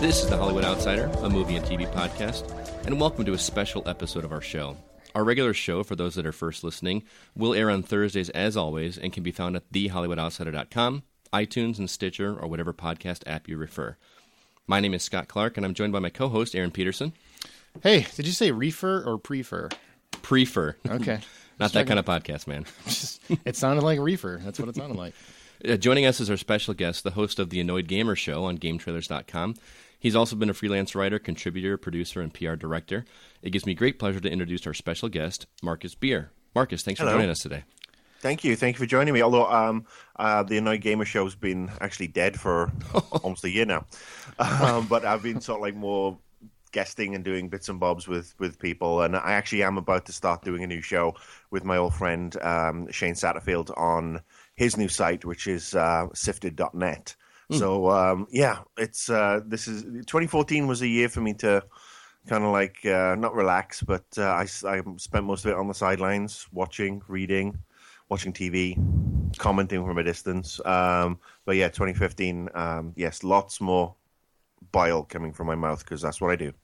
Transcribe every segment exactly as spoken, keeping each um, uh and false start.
This is The Hollywood Outsider, a movie and T V podcast, and welcome to a special episode of our show. Our regular show, for those that are first listening, will air on Thursdays as always and can be found at the hollywood outsider dot com, iTunes, and Stitcher, or whatever podcast app you refer. My name is Scott Clark, and I'm joined by my co-host, Aaron Peterson. Hey, did you say reefer or prefer? Prefer. Okay. Not that kind of podcast, man. It sounded like reefer. That's what it sounded like. Uh, joining us is our special guest, the host of the Annoyed Gamer Show on game trailers dot com. He's also been a freelance writer, contributor, producer, and P R director. It gives me great pleasure to introduce our special guest, Marcus Beer. Marcus, thanks Hello. for joining us today. Thank you. Thank you for joining me. Although um, uh, the Annoyed Gamer Show's been actually dead for almost a year now. Um, but I've been sort of like more guesting and doing bits and bobs with, with people. And I actually am about to start doing a new show with my old friend um, Shane Satterfield on his new site, which is uh, sifted dot net. Mm. So, um, yeah, it's uh, this is twenty fourteen was a year for me to kind of like uh, not relax, but uh, I, I spent most of it on the sidelines, watching, reading, watching T V, commenting from a distance. Um, but yeah, twenty fifteen, um, yes, lots more bile coming from my mouth because that's what I do.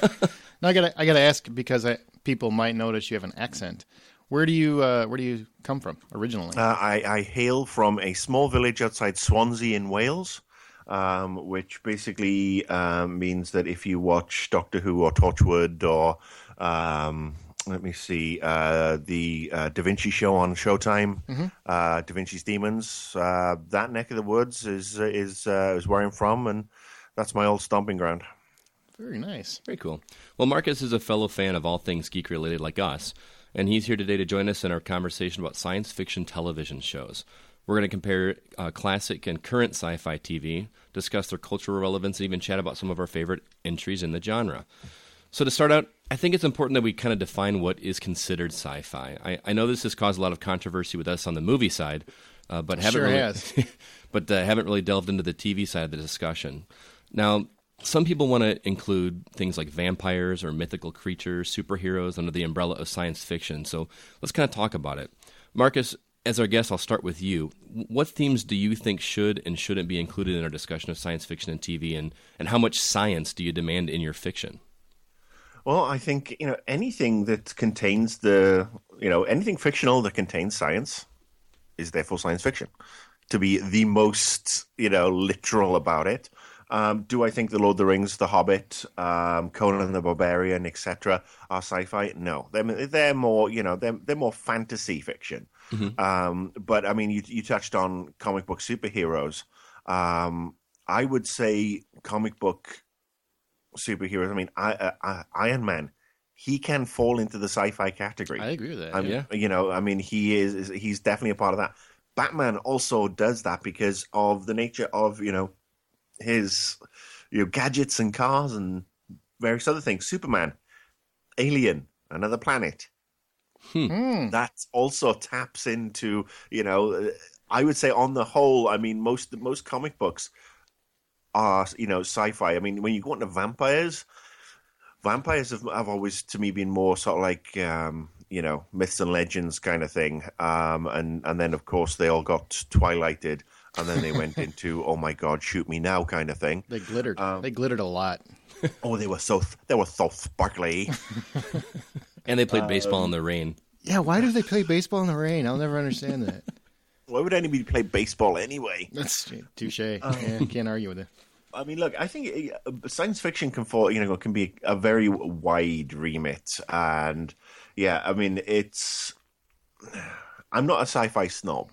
Now I gotta I gotta ask because I, people might notice you have an accent. Where do you uh, where do you come from originally? Uh, I, I hail from a small village outside Swansea in Wales, um, which basically um, means that if you watch Doctor Who or Torchwood or um, let me see uh, the uh, Da Vinci Show on Showtime, mm-hmm. uh, Da Vinci's Demons, uh, that neck of the woods is is uh, is where I'm from, and that's my old stomping ground. Very nice. Very cool. Well, Marcus is a fellow fan of all things geek-related like us, and he's here today to join us in our conversation about science fiction television shows. We're going to compare uh, classic and current sci-fi T V, discuss their cultural relevance, and even chat about some of our favorite entries in the genre. So to start out, I think it's important that we kind of define what is considered sci-fi. I, I know this has caused a lot of controversy with us on the movie side, uh, but haven't sure really, has. but uh, haven't really delved into the T V side of the discussion. Now, some people want to include things like vampires or mythical creatures, superheroes under the umbrella of science fiction. So let's kind of talk about it. Marcus, as our guest, I'll start with you. What themes do you think should and shouldn't be included in our discussion of science fiction and T V, and, and how much science do you demand in your fiction? Well, I think, you know, anything that contains the, you know, anything fictional that contains science is therefore science fiction. To be the most, you know, literal about it. Um, do I think The Lord of the Rings, The Hobbit, um, Conan the Barbarian, et cetera are sci-fi? No, they're, they're more, you know, they're they're more fantasy fiction. Mm-hmm. Um, but I mean, you you touched on comic book superheroes. Um, I would say comic book superheroes. I mean, I, uh, I, Iron Man, he can fall into the sci-fi category. I agree with that. I mean, yeah, you know, I mean, he is he's definitely a part of that. Batman also does that because of the nature of, you know, his you know, gadgets and cars and various other things. Superman, Alien, another planet. Hmm. That also taps into, you know, I would say on the whole, I mean, most most comic books are, you know, sci-fi. I mean, when you go into vampires, vampires have, have always, to me, been more sort of like, um, you know, myths and legends kind of thing. Um, and, and then, of course, they all got twilighted. And then they went into, oh my God, shoot me now kind of thing. They glittered. Um, they glittered a lot. Oh, they were so they were so sparkly. And they played baseball um, in the rain. Yeah, why do they play baseball in the rain? I'll never understand that. Why would anybody play baseball anyway? That's touche. Um, yeah, can't argue with it. I mean, look, I think uh, science fiction can fall, you know, can be a very wide remit, and yeah, I mean, it's. I'm not a sci-fi snob.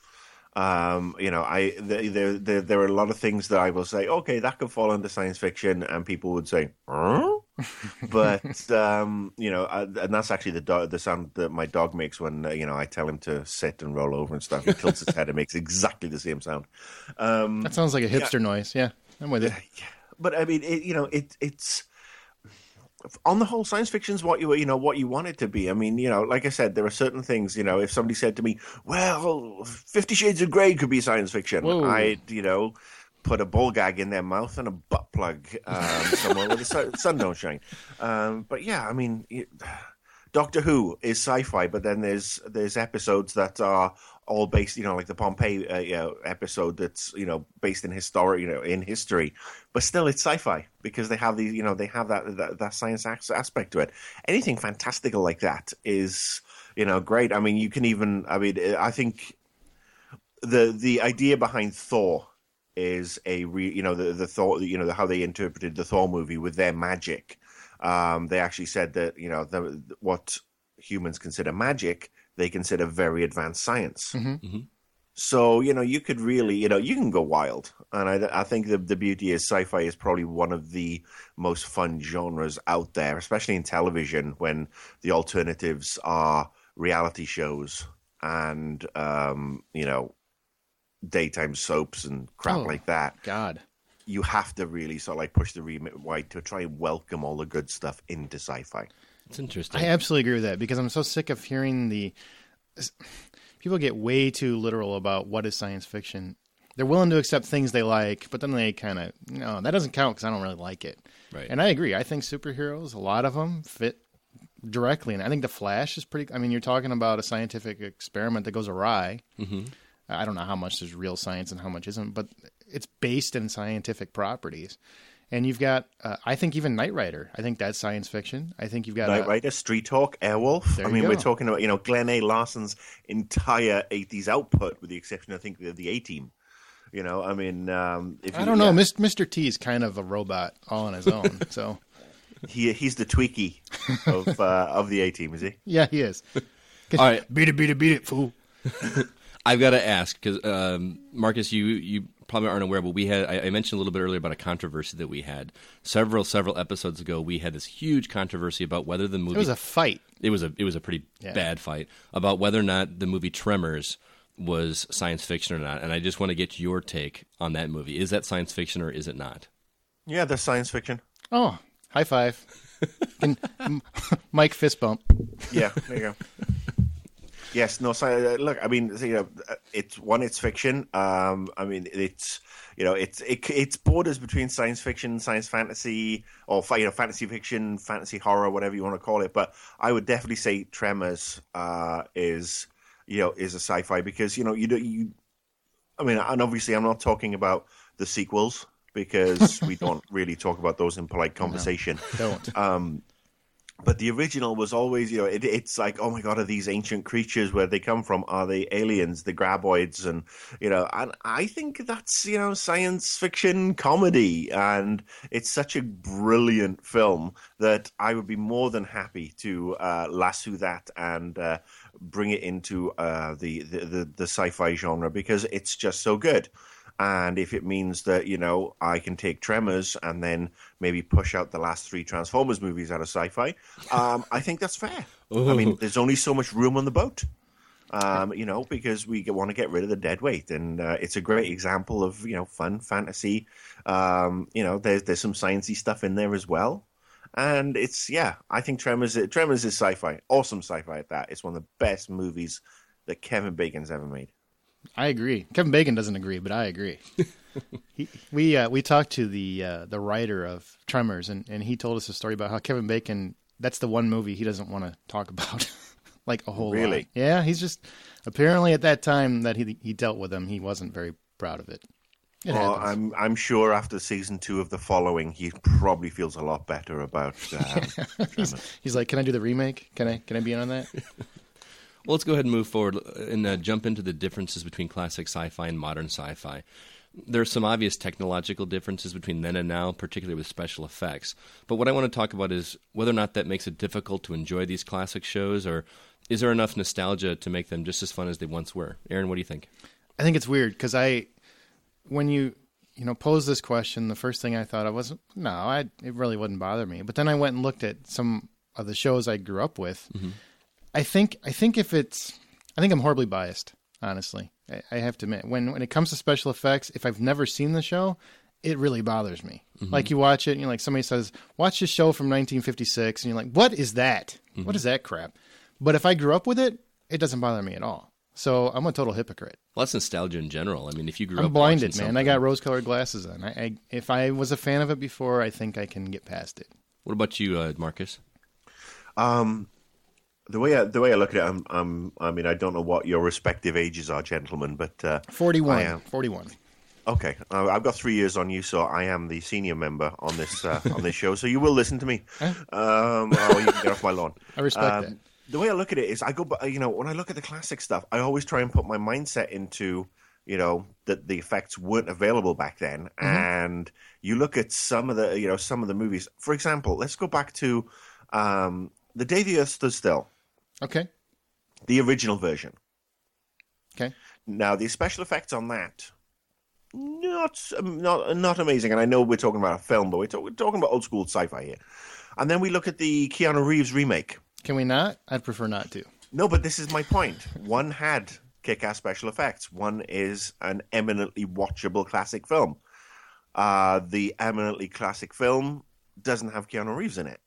Um, you know, I there, there there are a lot of things that I will say, okay, that could fall under science fiction, and people would say, huh? But um, you know, I, and that's actually the dog, the sound that my dog makes when uh, you know I tell him to sit and roll over and stuff. He tilts his head; it makes exactly the same sound. Um, that sounds like a hipster yeah. noise. Yeah, I'm with it. Yeah, but I mean, it, you know, it it's. On the whole, science fiction is what you you know what you want it to be. I mean, you know, like I said, there are certain things. You know, if somebody said to me, "Well, Fifty Shades of Grey could be science fiction," Whoa. I'd you know put a ball gag in their mouth and a butt plug um, somewhere where the sun, sun don't shine. Um, but yeah, I mean, it, Doctor Who is sci-fi, but then there's there's episodes that are all based, you know, like the Pompeii uh, you know, episode that's, you know, based in history, you know, in history, but still it's sci-fi because they have these, you know, they have that that, that science aspect to it. Anything fantastical like that is, you know, great. I mean, you can even, I mean, I think the the idea behind Thor is a re, you know, the the Thor, you know, the, how they interpreted the Thor movie with their magic. Um, they actually said that, you know, the, what humans consider magic, they consider very advanced science. Mm-hmm. Mm-hmm. So, you know, you could really, you know, you can go wild. And I, I think the, the beauty is sci-fi is probably one of the most fun genres out there, especially in television when the alternatives are reality shows and, um, you know, daytime soaps and crap Oh, like that. God. You have to really sort of like push the remit wide to try and welcome all the good stuff into sci-fi. It's interesting. I absolutely agree with that because I'm so sick of hearing the people get way too literal about what is science fiction. They're willing to accept things they like, but then they kind of, no, that doesn't count because I don't really like it. Right. And I agree. I think superheroes, a lot of them fit directly. And I think The Flash is pretty, I mean, you're talking about a scientific experiment that goes awry. Mm-hmm. I don't know how much there's real science and how much isn't, but it's based in scientific properties. And you've got, uh, I think even Knight Rider. I think that's science fiction. I think you've got Knight a, Rider, Street Hawk, Airwolf. There I you mean, go. we're talking about, you know, Glenn A. Larson's entire eighties output, with the exception, I think, of the A-Team. You know, I mean, um, if I you, don't know. yeah, Mis- Mister T is kind of a robot all on his own. So he he's the Tweaky of uh, of the A-Team, is he? yeah, he is. All right. Beat it, beat it, beat it, fool. I've got to ask because um, Marcus, you you probably aren't aware, but we had I, I mentioned a little bit earlier about a controversy that we had several several episodes ago. We had this huge controversy about whether the movie It was a fight. it was a it was a pretty Yeah. bad fight about whether or not the movie Tremors was science fiction or not. And I just want to get your take on that movie. Is that science fiction or is it not? Yeah, that's science fiction. Oh, high five. And M- Mike fist bump. Yeah, there you go. Yes, no. So, uh, look, I mean, you know, it's one, it's fiction. Um, I mean, it's you know, it's it, it's borders between science fiction, science fantasy, or you know, fantasy fiction, fantasy horror, whatever you want to call it. But I would definitely say Tremors uh, is you know is a sci-fi because you know you do you. I mean, and obviously, I'm not talking about the sequels because we don't really talk about those in polite conversation. Don't. Um, but the original was always, you know, it, it's like, oh my God, are these ancient creatures? Where they come from? Are they aliens, the graboids? And, you know, and I think that's, you know, science fiction comedy. And it's such a brilliant film that I would be more than happy to uh, lasso that and uh, bring it into uh, the, the, the, the sci-fi genre because it's just so good. And if it means that, you know, I can take Tremors and then maybe push out the last three Transformers movies out of sci-fi, um, I think that's fair. I mean, there's only so much room on the boat, um, you know, because we want to get rid of the dead weight. And uh, it's a great example of, you know, fun fantasy. Um, you know, there's there's some sciencey stuff in there as well. And it's, yeah, I think Tremors, Tremors is sci-fi. Awesome sci-fi at that. It's one of the best movies that Kevin Bacon's ever made. I agree. Kevin Bacon doesn't agree, but I agree. he, we uh, we talked to the uh, the writer of Tremors, and, and he told us a story about how Kevin Bacon, that's the one movie he doesn't want to talk about, like a whole Really? lot. Yeah, he's just, apparently at that time that he he dealt with him, he wasn't very proud of it. It Well, happens. I'm I'm sure after season two of The Following, he probably feels a lot better about um, he's, he's like, can I do the remake? Can I can I be in on that? Well, let's go ahead and move forward and uh, jump into the differences between classic sci-fi and modern sci-fi. There are some obvious technological differences between then and now, particularly with special effects. But what I want to talk about is whether or not that makes it difficult to enjoy these classic shows, or is there enough nostalgia to make them just as fun as they once were? Aaron, what do you think? I think it's weird because I, when you you know pose this question, the first thing I thought of was no, I it really wouldn't bother me. But then I went and looked at some of the shows I grew up with. Mm-hmm. I think I think if it's I think I'm horribly biased, honestly. I, I have to admit, when when it comes to special effects, if I've never seen the show, it really bothers me. Mm-hmm. Like you watch it, and you're like, somebody says, "Watch this show from nineteen fifty-six," and you're like, "What is that? Mm-hmm. What is that crap?" But if I grew up with it, it doesn't bother me at all. So I'm a total hypocrite. Well, that's nostalgia in general. I mean, if you grew I'm up blinded, watching man. I something- got rose-colored glasses on. I, I if I was a fan of it before, I think I can get past it. What about you, uh, Marcus? Um, The way I, the way I look at it, I'm, I'm, I mean, I don't know what your respective ages are, gentlemen, but uh, forty-one. I am, forty-one. Okay, uh, I've got three years on you, so I am the senior member on this uh, on this show. So you will listen to me. Huh? Um, oh, you can get off my lawn. I respect um, that. The way I look at it is, I go, you know, when I look at the classic stuff, I always try and put my mindset into, you know, that the effects weren't available back then. Mm-hmm. And you look at some of the, you know, some of the movies. For example, let's go back to um, The Day the Earth Stood Still. Okay. The original version. Okay. Now, the special effects on that, not not not amazing. And I know we're talking about a film, but we're, talk, we're talking about old school sci-fi here. And then we look at the Keanu Reeves remake. Can we not? I'd prefer not to. No, but this is my point. One had kick-ass special effects. One is an eminently watchable classic film. Uh, the eminently classic film doesn't have Keanu Reeves in it.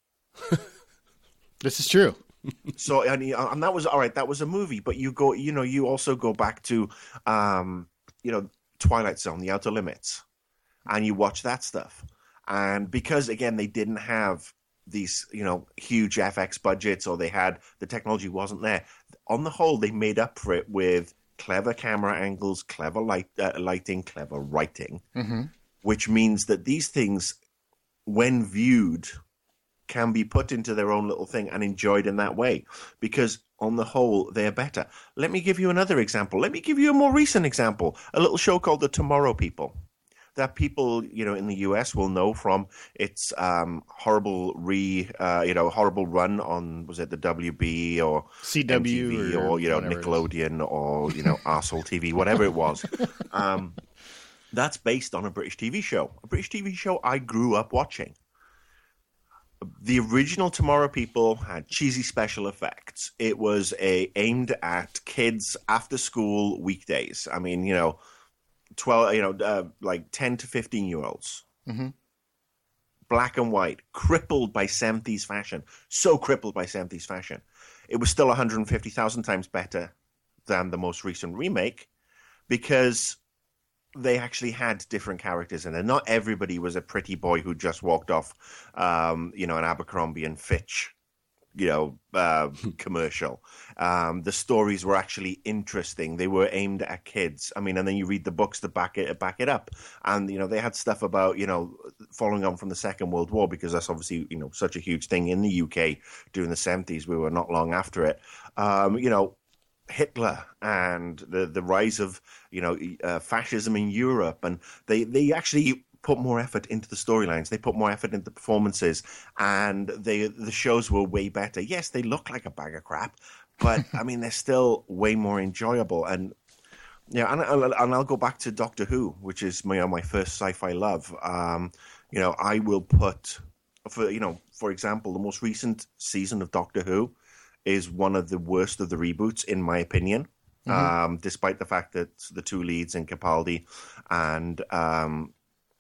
This is true. So, and, and that was, all right, that was a movie. But you go, you know, you also go back to, um, you know, Twilight Zone, The Outer Limits, and you watch that stuff. And because, again, they didn't have these, you know, huge F X budgets, or they had, the technology wasn't there. On the whole, they made up for it with clever camera angles, clever light, uh, lighting, clever writing, mm-hmm. which means that these things, when viewed, can be put into their own little thing and enjoyed in that way, because on the whole, they're better. Let me give you another example. Let me give you a more recent example. A little show called The Tomorrow People, that people, you know, in the U S will know from its um, horrible re, uh, you know, horrible run on, was it the W B or C W M T V or, or you know, Nickelodeon or, you know, Arsehole T V, whatever it was. um, that's based on a British T V show, a British T V show I grew up watching. The original Tomorrow People had cheesy special effects. It was a aimed at kids after school weekdays. I mean, you know, twelve, you know, uh, like ten to fifteen year olds, mm-hmm. black and white, crippled by seventies fashion. So crippled by seventies fashion, it was still one hundred fifty thousand times better than the most recent remake, because they actually had different characters in it. Not everybody was a pretty boy who just walked off, um, you know, an Abercrombie and Fitch, you know, uh, commercial. Um, the stories were actually interesting. They were aimed at kids. I mean, and then you read the books that back it back it up. And, you know, they had stuff about, you know, following on from the Second World War, because that's obviously, you know, such a huge thing in the U K during the seventies. We were not long after it. Um, you know, Hitler and the the rise of, you know, uh, fascism in Europe, and they they actually put more effort into the storylines. They put more effort into the performances, and they the shows were way better. Yes, they look like a bag of crap, but I mean, they're still way more enjoyable. And yeah, and, and I'll go back to Doctor Who, which is my my first sci-fi love. Um, you know, I will put for you know, for example, the most recent season of Doctor Who is one of the worst of the reboots, in my opinion, mm-hmm. um, despite the fact that the two leads in Capaldi and, um,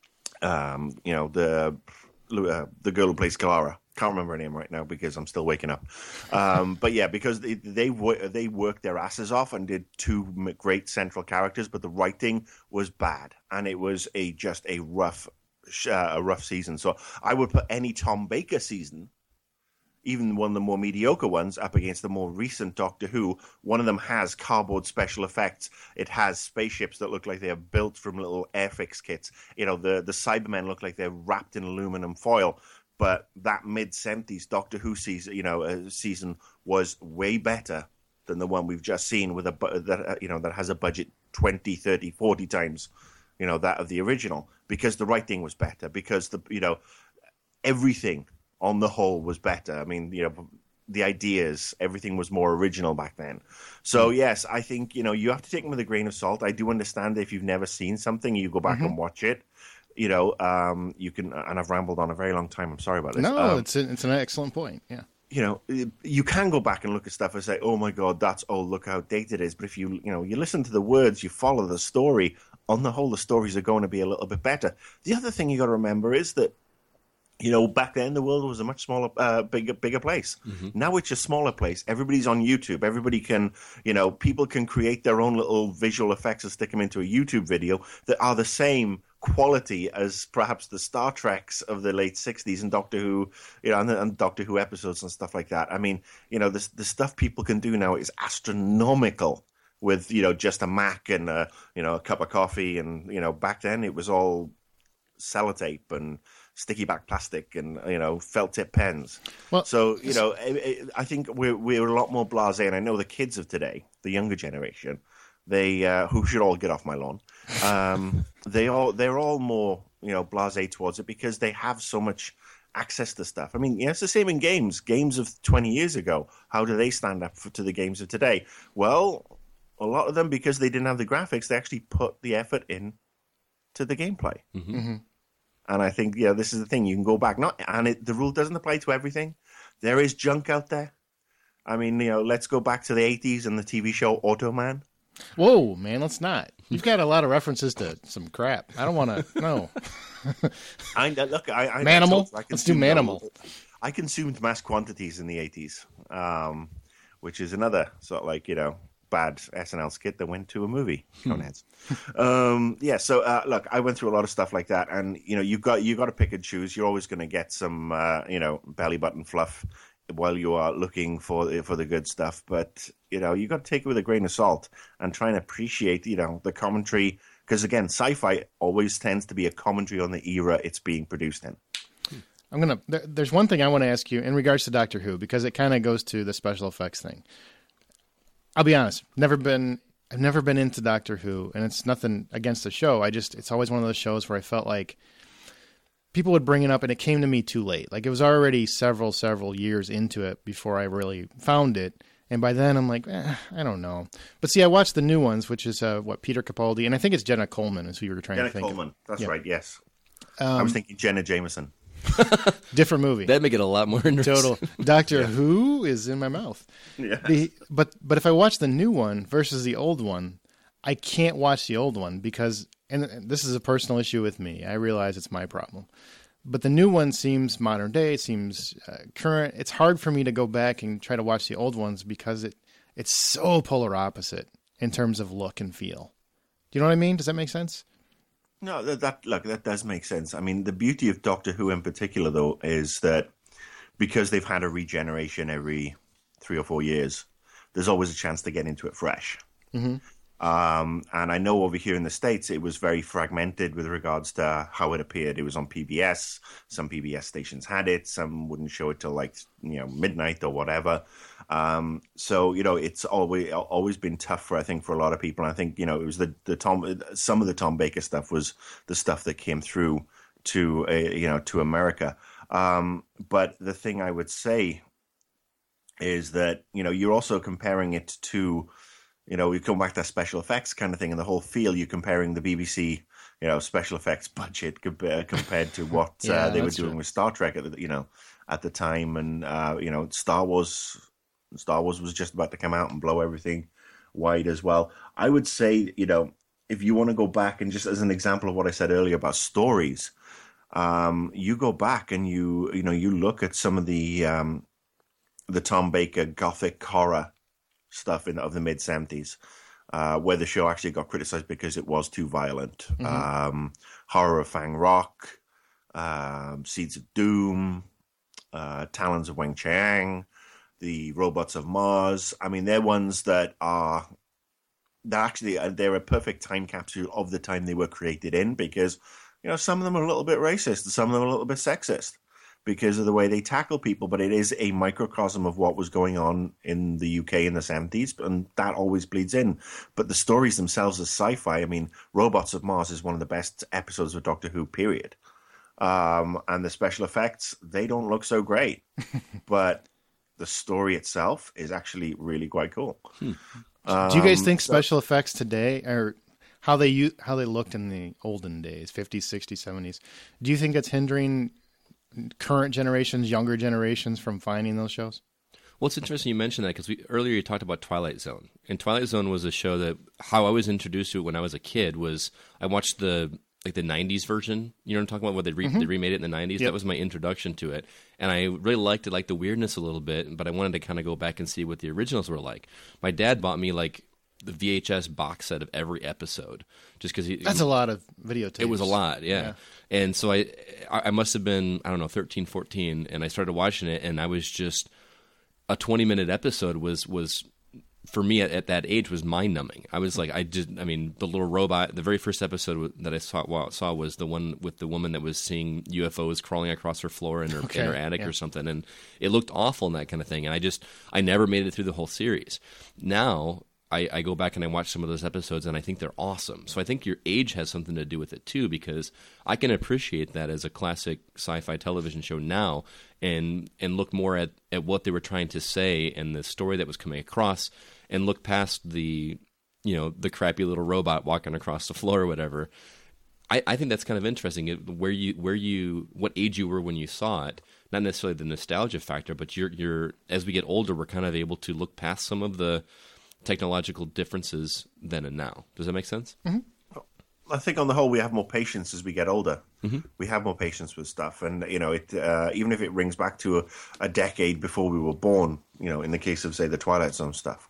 um, you know, the uh, the girl who plays Clara. Can't remember her name right now because I'm still waking up. Um, but yeah, because they, they, they worked their asses off and did two great central characters, but the writing was bad. And it was a just a rough, uh, a rough season. So I would put any Tom Baker season, even one of the more mediocre ones, up against the more recent Doctor Who. One of them has cardboard special effects. It has spaceships that look like they are built from little Airfix kits. You know, the, the Cybermen look like they're wrapped in aluminum foil. But that mid-seventies Doctor Who season, you know, uh, season was way better than the one we've just seen with a that uh, you know that has a budget twenty, thirty, forty times, you know, that of the original, because the writing was better, because the you know everything on the whole was better. I mean, you know, the ideas, everything was more original back then. So, yes, I think, you know, you have to take them with a grain of salt. I do understand that if you've never seen something, you go back mm-hmm. and watch it. You know, um, you can, and I've rambled on a very long time. I'm sorry about this. No, um, it's a, it's an excellent point. Yeah. You know, you can go back and look at stuff and say, oh, my God, that's, oh, look how dated it is. But if you, you know, you listen to the words, you follow the story, on the whole, the stories are going to be a little bit better. The other thing you got to remember is that You know, back then the world was a much smaller, uh, bigger, bigger place. Mm-hmm. Now it's a smaller place. Everybody's on YouTube. Everybody can, you know, people can create their own little visual effects and stick them into a YouTube video that are the same quality as perhaps the Star Treks of the late sixties and Doctor Who, you know, and, and Doctor Who episodes and stuff like that. I mean, you know, the the stuff people can do now is astronomical with, you know, just a Mac and a, you know, a cup of coffee. And, you know, back then it was all sellotape and sticky back plastic and, you know, felt tip pens. Well, so, you know, I, I think we're, we're a lot more blasé. And I know the kids of today, the younger generation, they, uh, who should all get off my lawn, um, they all, they're all more, you know, blasé towards it because they have so much access to stuff. I mean, yeah, it's the same in games. Games of twenty years ago, how do they stand up for, to the games of today? Well, a lot of them, because they didn't have the graphics, they actually put the effort in to the gameplay. Mm-hmm. Mm-hmm. And I think, yeah, this is the thing. You can go back. Not, and it, the rule doesn't apply to everything. There is junk out there. I mean, you know, let's go back to the eighties and the T V show Automan. Whoa, man, let's not. You've got a lot of references to some crap. I don't want to, no. I, look, I, I, Manimal? I let's do Manimal. I consumed mass quantities in the eighties, um, which is another sort of like, you know, bad S N L skit that went to a movie. Coneheads. um, yeah, so uh, look, I went through a lot of stuff like that, and you know, you got you got to pick and choose. You're always going to get some, uh, you know, belly button fluff while you are looking for for the good stuff. But you know, you got to take it with a grain of salt and try and appreciate, you know, the commentary, because again, sci-fi always tends to be a commentary on the era it's being produced in. I'm gonna. There, there's one thing I want to ask you in regards to Doctor Who, because it kind of goes to the special effects thing. I'll be honest. Never been. I've never been into Doctor Who, and it's nothing against the show. I just. It's always one of those shows where I felt like people would bring it up, and it came to me too late. Like it was already several, several years into it before I really found it, and by then I'm like, eh, I don't know. But see, I watched the new ones, which is uh, what Peter Capaldi, and I think it's Jenna Coleman is who you were trying Jenna to think Coleman. of. That's yeah. right. Yes, um, I was thinking Jenna Jameson. Different movie. That'd make it a lot more interesting. Total. Doctor yeah. Who is in my mouth. Yeah. The, but but if I watch the new one versus the old one, I can't watch the old one because, and this is a personal issue with me. I realize it's my problem. But the new one seems modern day. It seems uh, current. It's hard for me to go back and try to watch the old ones because it it's so polar opposite in terms of look and feel. Do you know what I mean? Does that make sense? No, that, that look, that does make sense. I mean, the beauty of Doctor Who in particular, though, is that because they've had a regeneration every three or four years, there's always a chance to get into it fresh. Mm-hmm. Um, and I know over here in the States, it was very fragmented with regards to how it appeared. It was on P B S. Some P B S stations had it. Some wouldn't show it till like, you know, midnight or whatever. Um, so, you know, it's always always been tough for, I think, for a lot of people. And I think, you know, it was the, the Tom, some of the Tom Baker stuff was the stuff that came through to, uh, you know, to America. Um, but the thing I would say is that, you know, you're also comparing it to, you know, we come back to that special effects kind of thing and the whole feel. You're comparing the B B C, you know, special effects budget compared, compared to what yeah, uh, they were doing true. with Star Trek, at the, you know, at the time. And, uh, you know, Star Wars, Star Wars was just about to come out and blow everything wide as well. I would say, you know, if you want to go back and just as an example of what I said earlier about stories, um, you go back and you, you know, you look at some of the, um, the Tom Baker gothic horror stuff in of the mid seventies, uh, where the show actually got criticized because it was too violent. Mm-hmm. Um, Horror of Fang Rock, um, Seeds of Doom, uh, Talons of Weng Chiang, the Robots of Mars. I mean, they're ones that are they're actually they're a perfect time capsule of the time they were created in, because you know some of them are a little bit racist, and some of them are a little bit sexist because of the way they tackle people, but it is a microcosm of what was going on in the U K in the seventies, and that always bleeds in. But the stories themselves as sci-fi, I mean, Robots of Mars is one of the best episodes of Doctor Who, period. Um, and the special effects, they don't look so great, but the story itself is actually really quite cool. Hmm. Um, Do you guys think special so, effects today, or how they u- how they looked in the olden days, fifties, sixties, seventies, do you think that's hindering current generations, younger generations from finding those shows? Well, it's interesting you mentioned that because we earlier you talked about Twilight Zone. And Twilight Zone was a show that how I was introduced to it when I was a kid was I watched the like the nineties version. You know what I'm talking about? Where they, re- mm-hmm. they remade it in the nineties. Yep. That was my introduction to it, and I really liked it, like the weirdness a little bit. But I wanted to kind of go back and see what the originals were like. My dad bought me like the V H S box set of every episode, just because he. That's a lot of videotapes. It was a lot, yeah. yeah. And so I, I must have been I don't know thirteen, fourteen, and I started watching it, and I was just a twenty minute episode was was. For me at, at that age was mind numbing. I was like, I just, I mean, the little robot. The very first episode that I saw, well, saw was the one with the woman that was seeing U F Os crawling across her floor in her, okay, in her attic yeah. or something, and it looked awful and that kind of thing. And I just, I never made it through the whole series. Now I, I go back and I watch some of those episodes, and I think they're awesome. So I think your age has something to do with it too, because I can appreciate that as a classic sci-fi television show now, and and look more at, at what they were trying to say and the story that was coming across, and look past the, you know, the crappy little robot walking across the floor or whatever. I, I think that's kind of interesting. It, where you where you what age you were when you saw it, not necessarily the nostalgia factor, but you're you're as we get older, we're kind of able to look past some of the technological differences then and now. Does that make sense? Mm-hmm. I think on the whole, we have more patience as we get older. Mm-hmm. We have more patience with stuff. And, you know, it uh, even if it rings back to a, a decade before we were born, you know, in the case of, say, the Twilight Zone stuff,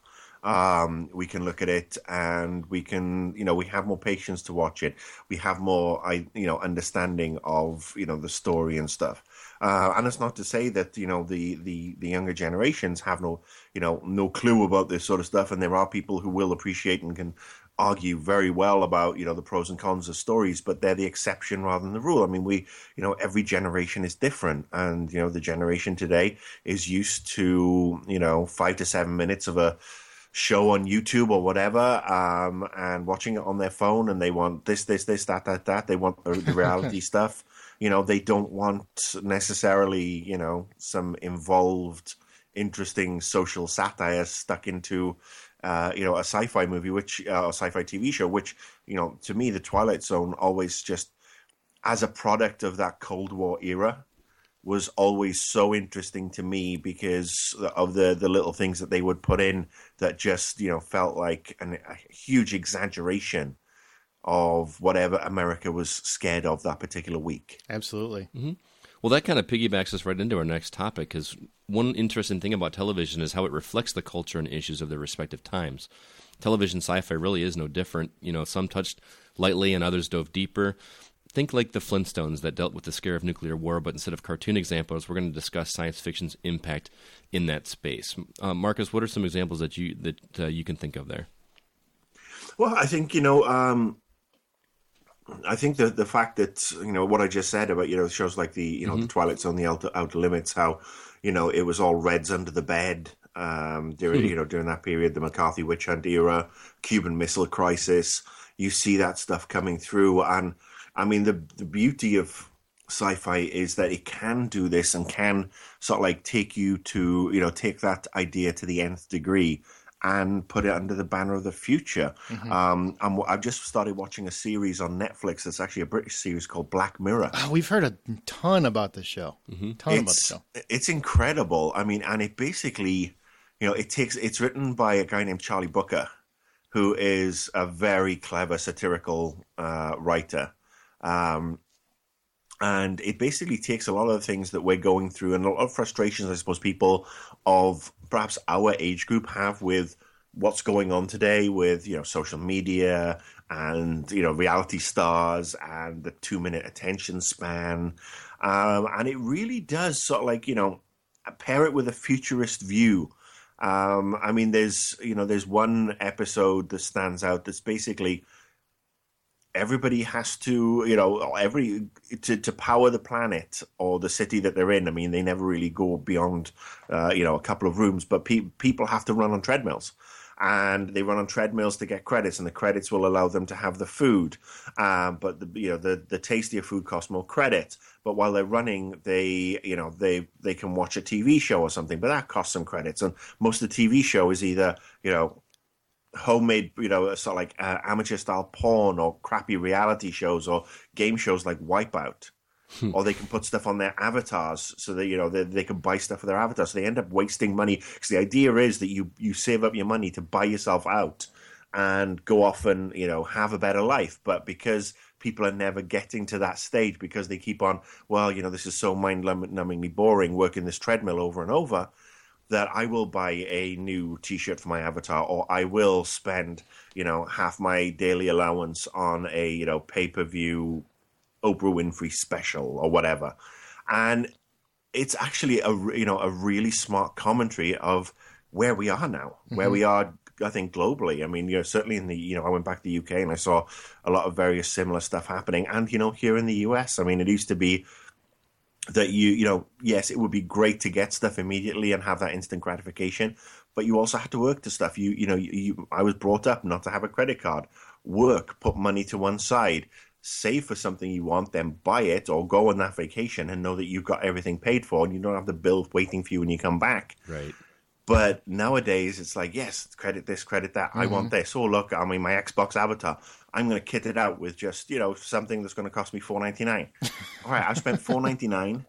um, we can look at it and we can, you know, we have more patience to watch it. We have more, I, you know, understanding of, you know, the story and stuff. Uh, and it's not to say that, you know, the, the, the younger generations have no, you know, no clue about this sort of stuff. And there are people who will appreciate and can argue very well about, you know, the pros and cons of stories, but they're the exception rather than the rule. I mean, we, you know, every generation is different. And, you know, the generation today is used to, you know, five to seven minutes of a show on YouTube or whatever, um, and watching it on their phone. And they want this, this, this, that, that, that. They want the, the reality stuff. You know, they don't want necessarily, you know, some involved, interesting social satire stuck into, uh, you know, a sci-fi movie, which, uh, a sci-fi T V show, which, you know, to me, The Twilight Zone always just, as a product of that Cold War era, was always so interesting to me because of the, the little things that they would put in that just, you know, felt like an, a huge exaggeration of whatever America was scared of that particular week. Absolutely. Mm-hmm. Well, that kind of piggybacks us right into our next topic, because one interesting thing about television is how it reflects the culture and issues of their respective times. Television sci-fi really is no different. You know, some touched lightly and others dove deeper. Think like the Flintstones that dealt with the scare of nuclear war, but instead of cartoon examples, we're going to discuss science fiction's impact in that space. Uh, Marcus, what are some examples that you that uh, you can think of there? Well, I think, you know, um, I think the the fact that, you know, what I just said about, you know, shows like the, you know, mm-hmm. the Twilight Zone, the Outer, Outer Limits, how, you know, it was all Reds under the bed um, during, mm-hmm. you know, during that period, the McCarthy witch hunt era, Cuban Missile Crisis. You see that stuff coming through. And I mean, the the beauty of sci-fi is that it can do this and can sort of like take you to, you know, take that idea to the nth degree and put it under the banner of the future. Mm-hmm. Um, and I've just started watching a series on Netflix. It's actually a British series called Black Mirror. Oh, we've heard a ton about this show. Mm-hmm. Ton it's, about the show. It's incredible. I mean, and it basically, you know, it takes. It's written by a guy named Charlie Booker, who is a very clever satirical uh, writer. Um, and it basically takes a lot of the things that we're going through and a lot of frustrations, I suppose, people of perhaps our age group have with what's going on today with, you know, social media and, you know, reality stars and the two minute attention span. Um, and it really does sort of like, you know, pair it with a futurist view. Um, I mean, there's, you know, there's one episode that stands out that's basically everybody has to, you know, every to, to power the planet or the city that they're in. I mean, they never really go beyond, uh, you know, a couple of rooms, but pe- people have to run on treadmills. And they run on treadmills to get credits, and the credits will allow them to have the food. Um, but the, you know, the the tastier food costs more credit. But while they're running, they you know they they can watch a T V show or something, but that costs some credits. And most of the T V show is either, you know, homemade, you know, sort of like uh, amateur style porn or crappy reality shows or game shows like Wipeout. Hmm. Or they can put stuff on their avatars so that, you know, they, they can buy stuff for their avatars. So they end up wasting money because the idea is that you, you save up your money to buy yourself out and go off and, you know, have a better life. But because people are never getting to that stage because they keep on, well, you know, this is so mind-numbingly boring working this treadmill over and over that I will buy a new T-shirt for my avatar, or I will spend, you know, half my daily allowance on a, you know, pay-per-view Oprah Winfrey special or whatever. And it's actually a, you know, a really smart commentary of where we are now, mm-hmm. where we are, I think, globally. I mean, you know, certainly in the, you know, I went back to the U K and I saw a lot of various similar stuff happening. And, you know, here in the U S, I mean, it used to be that you, you know, yes, it would be great to get stuff immediately and have that instant gratification, but you also had to work to stuff. You, you know, you, you, I was brought up not to have a credit card, work, put money to one side, save for something you want, then buy it or go on that vacation and know that you've got everything paid for and you don't have the bill waiting for you when you come back. Right. But nowadays, it's like, yes, credit this, credit that. Mm-hmm. I want this. Oh, look, I mean, my Xbox avatar. I'm going to kit it out with just, you know, something that's going to cost me four ninety-nine. All right, I've spent four ninety-nine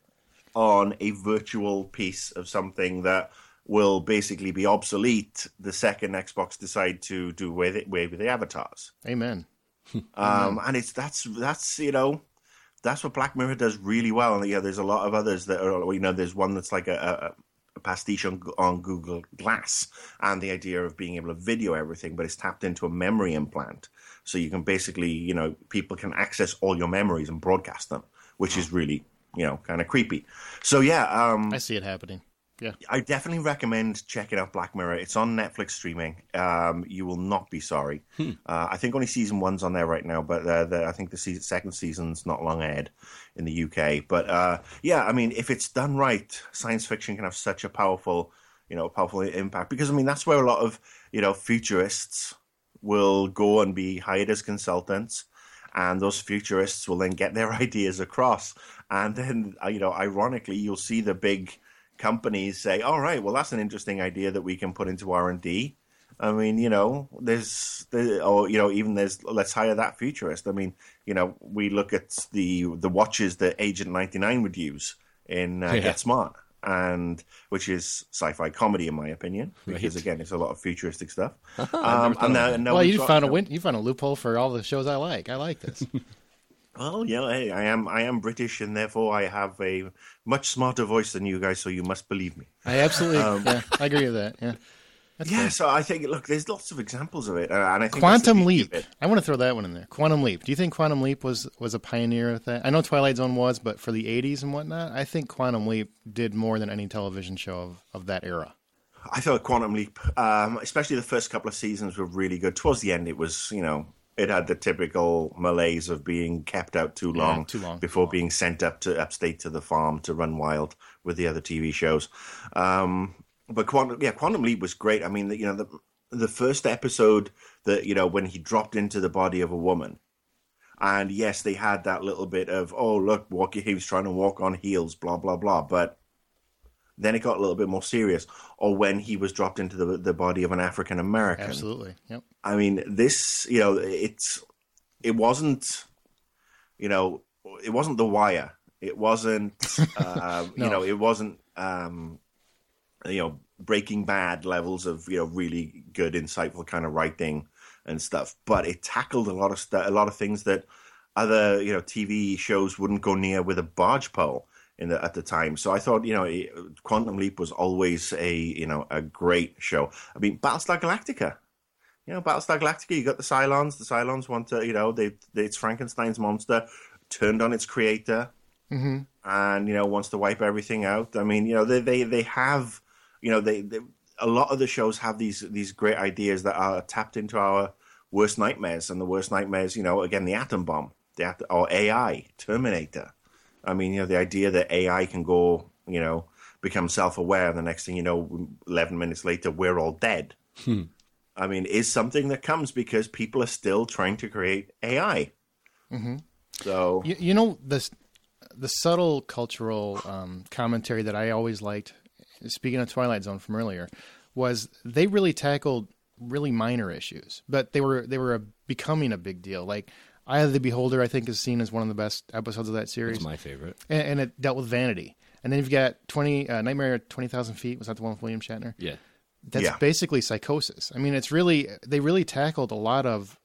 on a virtual piece of something that will basically be obsolete the second Xbox decide to do away with, away with the avatars. Amen. Um, Amen. And it's that's that's you know that's what Black Mirror does really well. And yeah, there's a lot of others that are, you know, there's one that's like a, a a pastiche on, on Google Glass and the idea of being able to video everything, but it's tapped into a memory implant. So you can basically, you know, people can access all your memories and broadcast them, which is really, you know, kind of creepy. So yeah. Um, I see it happening. Yeah. I definitely recommend checking out Black Mirror. It's on Netflix streaming. Um, you will not be sorry. Hmm. Uh, I think only season one's on there right now, but uh, the, I think the season, second season's not long ahead in the U K. But uh, yeah, I mean, if it's done right, science fiction can have such a powerful, you know, powerful impact. Because I mean, that's where a lot of, you know, futurists will go and be hired as consultants, and those futurists will then get their ideas across. And then, you know, ironically, you'll see the big companies say, all right, well, that's an interesting idea that we can put into R and D. I mean, you know, there's, there, or, you know, even there's, let's hire that futurist. I mean, you know, we look at the the watches that Agent ninety-nine would use in uh, yeah. Get Smart, and which is sci-fi comedy, in my opinion, because, right. again, it's a lot of futuristic stuff. um, and now, now well, you got, found a win- you found a loophole for all the shows I like. I like this. Well, yeah, hey, I am I am British, and therefore I have a much smarter voice than you guys, so you must believe me. I absolutely, um, yeah, I agree with that. Yeah, that's yeah. Fair. So I think, look, there's lots of examples of it, uh, and I think Quantum Leap. I want to throw that one in there. Quantum Leap. Do you think Quantum Leap was was a pioneer of that? I know Twilight Zone was, but for the eighties and whatnot, I think Quantum Leap did more than any television show of, of that era. I thought Quantum Leap, um, especially the first couple of seasons, were really good. Towards the end, it was, you know, it had the typical malaise of being kept out too long, yeah, too long before too long. being sent up to upstate to the farm to run wild with the other T V shows. Um, but Quantum, yeah, Quantum Leap was great. I mean, the, you know, the the first episode that, you know, when he dropped into the body of a woman, and yes, they had that little bit of, oh, look, walk, he was trying to walk on heels, blah blah blah, but then it got a little bit more serious. Or when he was dropped into the the body of an African American. Absolutely. Yep. I mean, this, you know, it's it wasn't, you know, it wasn't The Wire. It wasn't, uh, no. you know, it wasn't, um, you know, Breaking Bad levels of, you know, really good, insightful kind of writing and stuff. But it tackled a lot of st- a lot of things that other, you know, T V shows wouldn't go near with a barge pole. In the, at the time. So I thought, you know, Quantum Leap was always a, you know, a great show. I mean, Battlestar Galactica. You know, Battlestar Galactica, you got the Cylons. The Cylons want to, you know, they, they it's Frankenstein's monster turned on its creator mm-hmm. and, you know, wants to wipe everything out. I mean, you know, they they, they have, you know, they, they a lot of the shows have these these great ideas that are tapped into our worst nightmares. And the worst nightmares, you know, again, the atom bomb, the at- or A I, Terminator. I mean, you know, the idea that A I can go, you know, become self-aware, and the next thing you know, eleven minutes later, we're all dead. Hmm. I mean, is something that comes because people are still trying to create A I. Mm-hmm. So, you, you know, the the subtle cultural um, commentary that I always liked, speaking of Twilight Zone from earlier, was they really tackled really minor issues, but they were they were a, becoming a big deal. Like, Eye of the Beholder, I think, is seen as one of the best episodes of that series. It's my favorite. And, and it dealt with vanity. And then you've got twenty uh, Nightmare at twenty thousand feet. Was that the one with William Shatner? Yeah. That's yeah. basically psychosis. I mean, it's really, they really tackled a lot of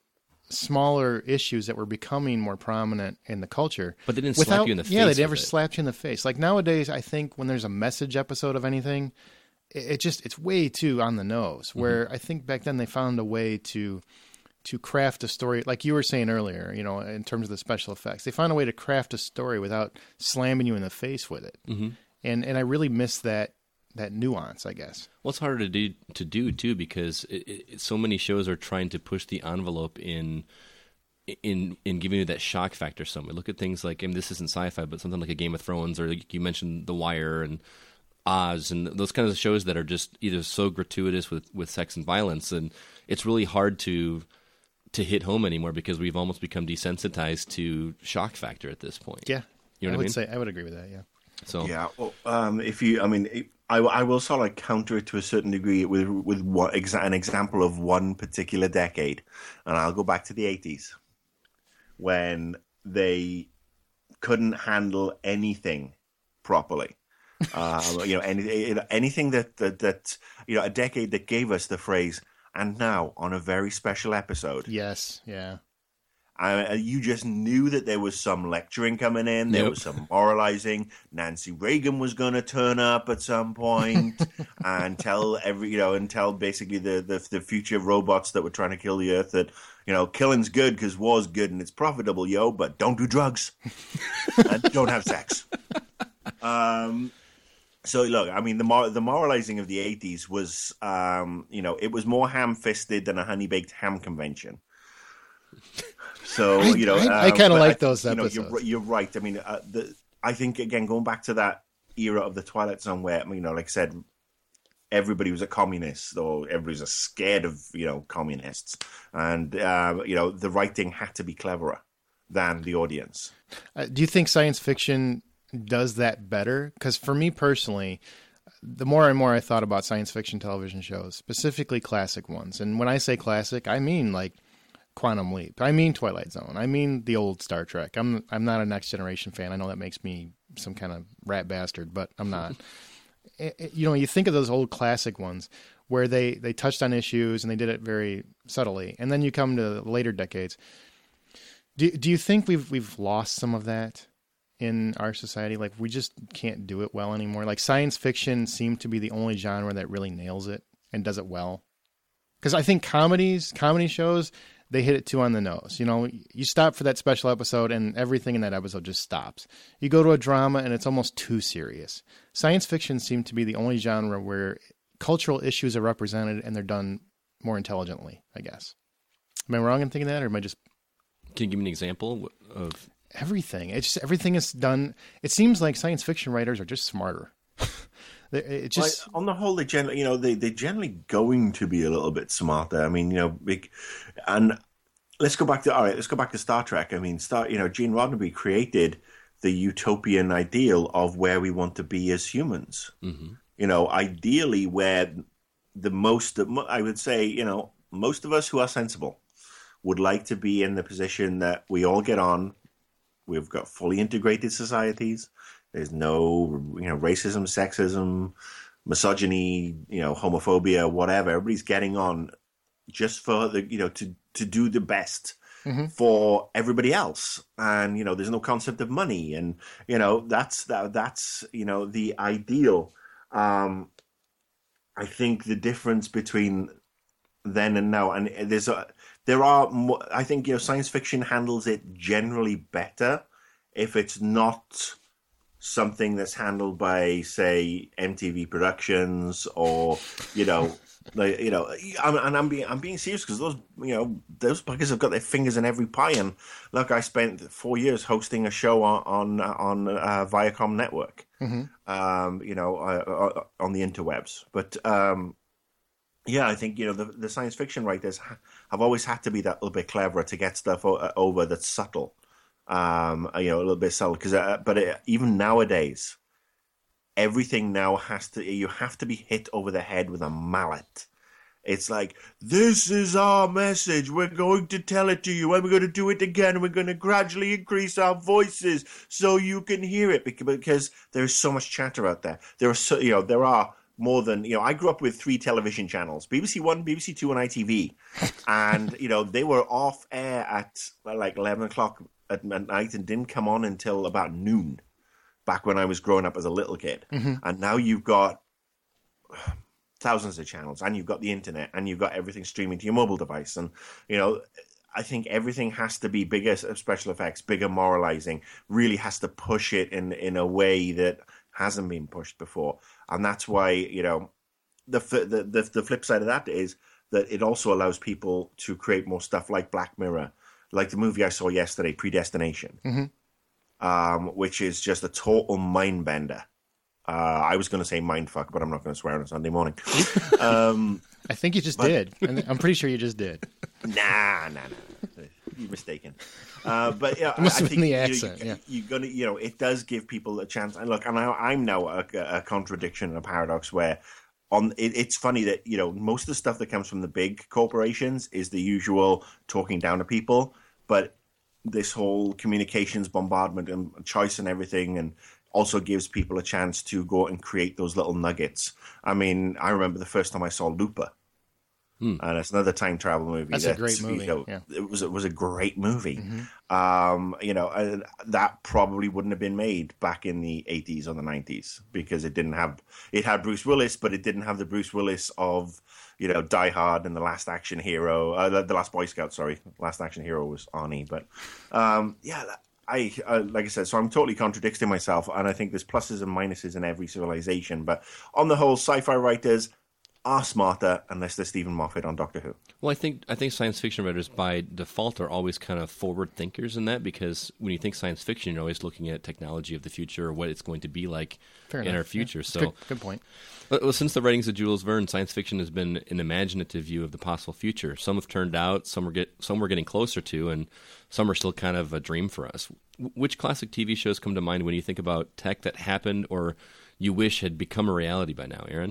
smaller issues that were becoming more prominent in the culture. But they didn't without, slap you in the face. Yeah, they never with it. slapped you in the face. Like nowadays, I think when there's a message episode of anything, it, it just it's way too on the nose. Where mm-hmm. I think back then they found a way to to craft a story, like you were saying earlier. You know, in terms of the special effects, they found a way to craft a story without slamming you in the face with it. Mm-hmm. And and I really miss that. that nuance, I guess. Well, it's harder to do, to do too, because it, it, so many shows are trying to push the envelope in in in giving you that shock factor somewhere. Look at things like, I mean, this isn't sci-fi, but something like a Game of Thrones, or like you mentioned The Wire and Oz, and those kinds of shows that are just either so gratuitous with, with sex and violence, and it's really hard to to hit home anymore because we've almost become desensitized to shock factor at this point. Yeah, you know I what I would mean? say I would agree with that. Yeah. So yeah, well, um, if you, I mean. It, I, I will sort of like counter it to a certain degree with with what, exa- an example of one particular decade, and I'll go back to the eighties when they couldn't handle anything properly. um, you know, any, anything that, that that you know, a decade that gave us the phrase "and now on a very special episode." Yes, yeah. Uh, you just knew that there was some lecturing coming in. There yep. was some moralizing. Nancy Reagan was going to turn up at some point and tell every, you know, and tell basically the, the the future robots that were trying to kill the Earth that, you know, killing's good because war's good and it's profitable, yo, but don't do drugs and don't have sex. Um. So look, I mean, the mor- the moralizing of the eighties was, um, you know, it was more ham-fisted than a honey-baked ham convention. So, you know, I, I, I kind of like those you episodes. Know, you're, you're right. I mean, uh, the, I think, again, going back to that era of the Twilight Zone where, you know, like I said, everybody was a communist or everybody was scared of, you know, communists. And, uh, you know, the writing had to be cleverer than the audience. Uh, do you think science fiction does that better? Because for me personally, the more and more I thought about science fiction television shows, specifically classic ones, and when I say classic, I mean like Quantum Leap. I mean Twilight Zone. I mean the old Star Trek. I'm I'm not a Next Generation fan. I know that makes me some kind of rat bastard, but I'm not. it, it, you know, you think of those old classic ones where they, they touched on issues and they did it very subtly, and then you come to later decades. Do do you think we've we've lost some of that in our society? Like we just can't do it well anymore. Like science fiction seemed to be the only genre that really nails it and does it well. Because I think comedies, comedy shows, they hit it too on the nose. You know, you stop for that special episode and everything in that episode just stops. You go to a drama and it's almost too serious. Science fiction seemed to be the only genre where cultural issues are represented and they're done more intelligently, I guess. Am I wrong in thinking that, or am I just... Can you give me an example of... Everything. It's just, everything is done. It seems like science fiction writers are just smarter. It just well, on the whole, they generally, you know, they they're generally going to be a little bit smarter. I mean, you know, big, and let's go back to all right. Let's go back to Star Trek. I mean, Star, you know, Gene Roddenberry created the utopian ideal of where we want to be as humans. Mm-hmm. You know, ideally, where the most, I would say, you know, most of us who are sensible would like to be in the position that we all get on. We've got fully integrated societies. There's no, you know, racism, sexism, misogyny, you know, homophobia, whatever. Everybody's getting on just for the, you know, to, to do the best mm-hmm. for everybody else. And, you know, there's no concept of money. And, you know, that's, that, that's, you know, the ideal. Um, I think the difference between then and now, and there's a, there are, more, I think, you know, science fiction handles it generally better if it's not something that's handled by, say, M T V Productions or, you know, like, you know, I'm, and I'm being I'm being serious because those, you know, those buggers have got their fingers in every pie. And look, I spent four years hosting a show on on, on uh, Viacom Network, mm-hmm. um, you know, uh, on the interwebs. But um, yeah, I think, you know, the, the science fiction writers have always had to be that little bit cleverer to get stuff o- over that's subtle. Um, you know, a little bit subtle, because uh, but it, even nowadays, everything now has to, you have to be hit over the head with a mallet. It's like, this is our message. We're going to tell it to you, and we're going to do it again, and we're going to gradually increase our voices so you can hear it, because, because there is so much chatter out there. There are so, you know, there are more than, you know, I grew up with three television channels, B B C One, B B C Two, and I T V. And, you know, they were off air at like eleven o'clock at night and didn't come on until about noon back when I was growing up as a little kid. Mm-hmm. And now you've got thousands of channels, and you've got the internet, and you've got everything streaming to your mobile device. And, you know, I think everything has to be bigger special effects, bigger moralizing, really has to push it in, in a way that hasn't been pushed before. And that's why, you know, the, the the the flip side of that is that it also allows people to create more stuff like Black Mirror, like the movie I saw yesterday, Predestination, mm-hmm. um, which is just a total mind bender. Uh, I was going to say mind fuck, but I'm not going to swear on a Sunday morning. um, I think you just but, did. I'm pretty sure you just did. Nah, nah, nah. You're mistaken. Uh, but yeah, it must I, have I think been the you, accent. You, yeah, you're gonna, you know, it does give people a chance. And look, and I, I'm now a, a contradiction and a paradox where, on it, it's funny that, you know, most of the stuff that comes from the big corporations is the usual talking down to people, but this whole communications bombardment and choice and everything, and also gives people a chance to go and create those little nuggets. I mean, I remember the first time I saw Looper. Hmm. And it's another time travel movie. That's, that's a great movie. You know, yeah. It was it was a great movie. Mm-hmm. Um, you know, uh, that probably wouldn't have been made back in the eighties or the nineties because it didn't have it had Bruce Willis, but it didn't have the Bruce Willis of, you know, Die Hard and The Last Action Hero, uh, the, the Last Boy Scout. Sorry, Last Action Hero was Arnie, but um, yeah. I uh, like I said, so I'm totally contradicting myself, and I think there's pluses and minuses in every civilization. But on the whole, sci-fi writers are smarter unless they're Stephen Moffat on Doctor Who. Well, I think I think science fiction writers by default are always kind of forward thinkers in that, because when you think science fiction, you're always looking at technology of the future or what it's going to be like Fair in enough. our future. Yeah. So, good, good point. Well, since the writings of Jules Verne, science fiction has been an imaginative view of the possible future. Some have turned out, some are get some we're getting closer to, and some are still kind of a dream for us. Which classic T V shows come to mind when you think about tech that happened or you wish had become a reality by now, Aaron?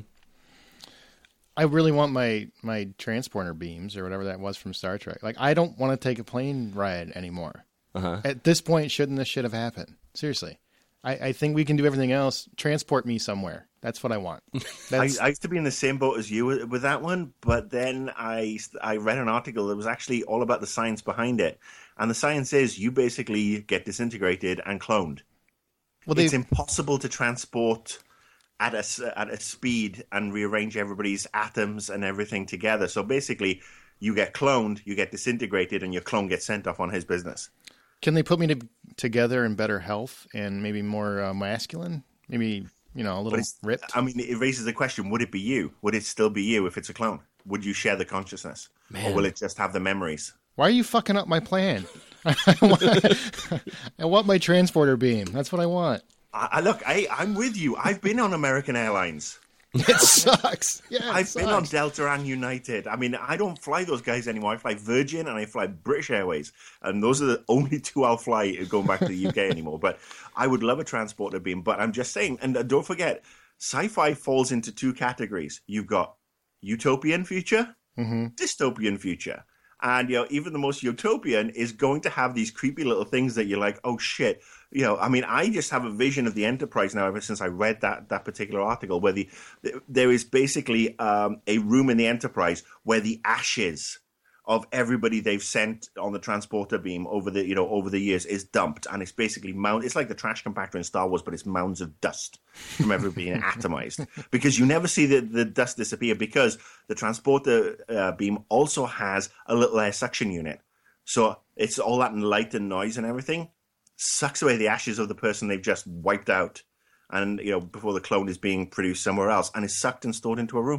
I really want my, my transporter beams or whatever that was from Star Trek. Like, I don't want to take a plane ride anymore. Uh-huh. At this point, shouldn't this shit have happened? Seriously. I, I think we can do everything else. Transport me somewhere. That's what I want. That's... I, I used to be in the same boat as you with, with that one, but then I, I read an article that was actually all about the science behind it. And the science is you basically get disintegrated and cloned. Well, it's impossible to transport at a, at a speed and rearrange everybody's atoms and everything together. So basically, you get cloned, you get disintegrated, and your clone gets sent off on his business. Can they put me to, together in better health and maybe more uh, masculine? Maybe, you know, a little ripped? I mean, it raises the question, would it be you? Would it still be you if it's a clone? Would you share the consciousness? Man. Or will it just have the memories? Why are you fucking up my plan? I, want, I want my transporter beam. That's what I want. I, look, I, I'm with you. I've been on American Airlines. It sucks. Yeah, it I've sucks. been on Delta and United. I mean, I don't fly those guys anymore. I fly Virgin and I fly British Airways. And those are the only two I'll fly going back to the U K anymore. But I would love a transporter beam. But I'm just saying, and don't forget, sci-fi falls into two categories. You've got utopian future, mm-hmm. dystopian future. And, you know, even the most utopian is going to have these creepy little things that you're like, oh, shit. You know, I mean, I just have a vision of the Enterprise now ever since I read that, that particular article where the, the there is basically um, a room in the Enterprise where the ashes of everybody they've sent on the transporter beam over the, you know, over the years is dumped. And it's basically mount. It's like the trash compactor in Star Wars, but it's mounds of dust from everybody being atomized. Because you never see the, the dust disappear because the transporter uh, beam also has a little air suction unit. So it's all that light and noise and everything sucks away the ashes of the person they've just wiped out. And, you know, before the clone is being produced somewhere else and is sucked and stored into a room.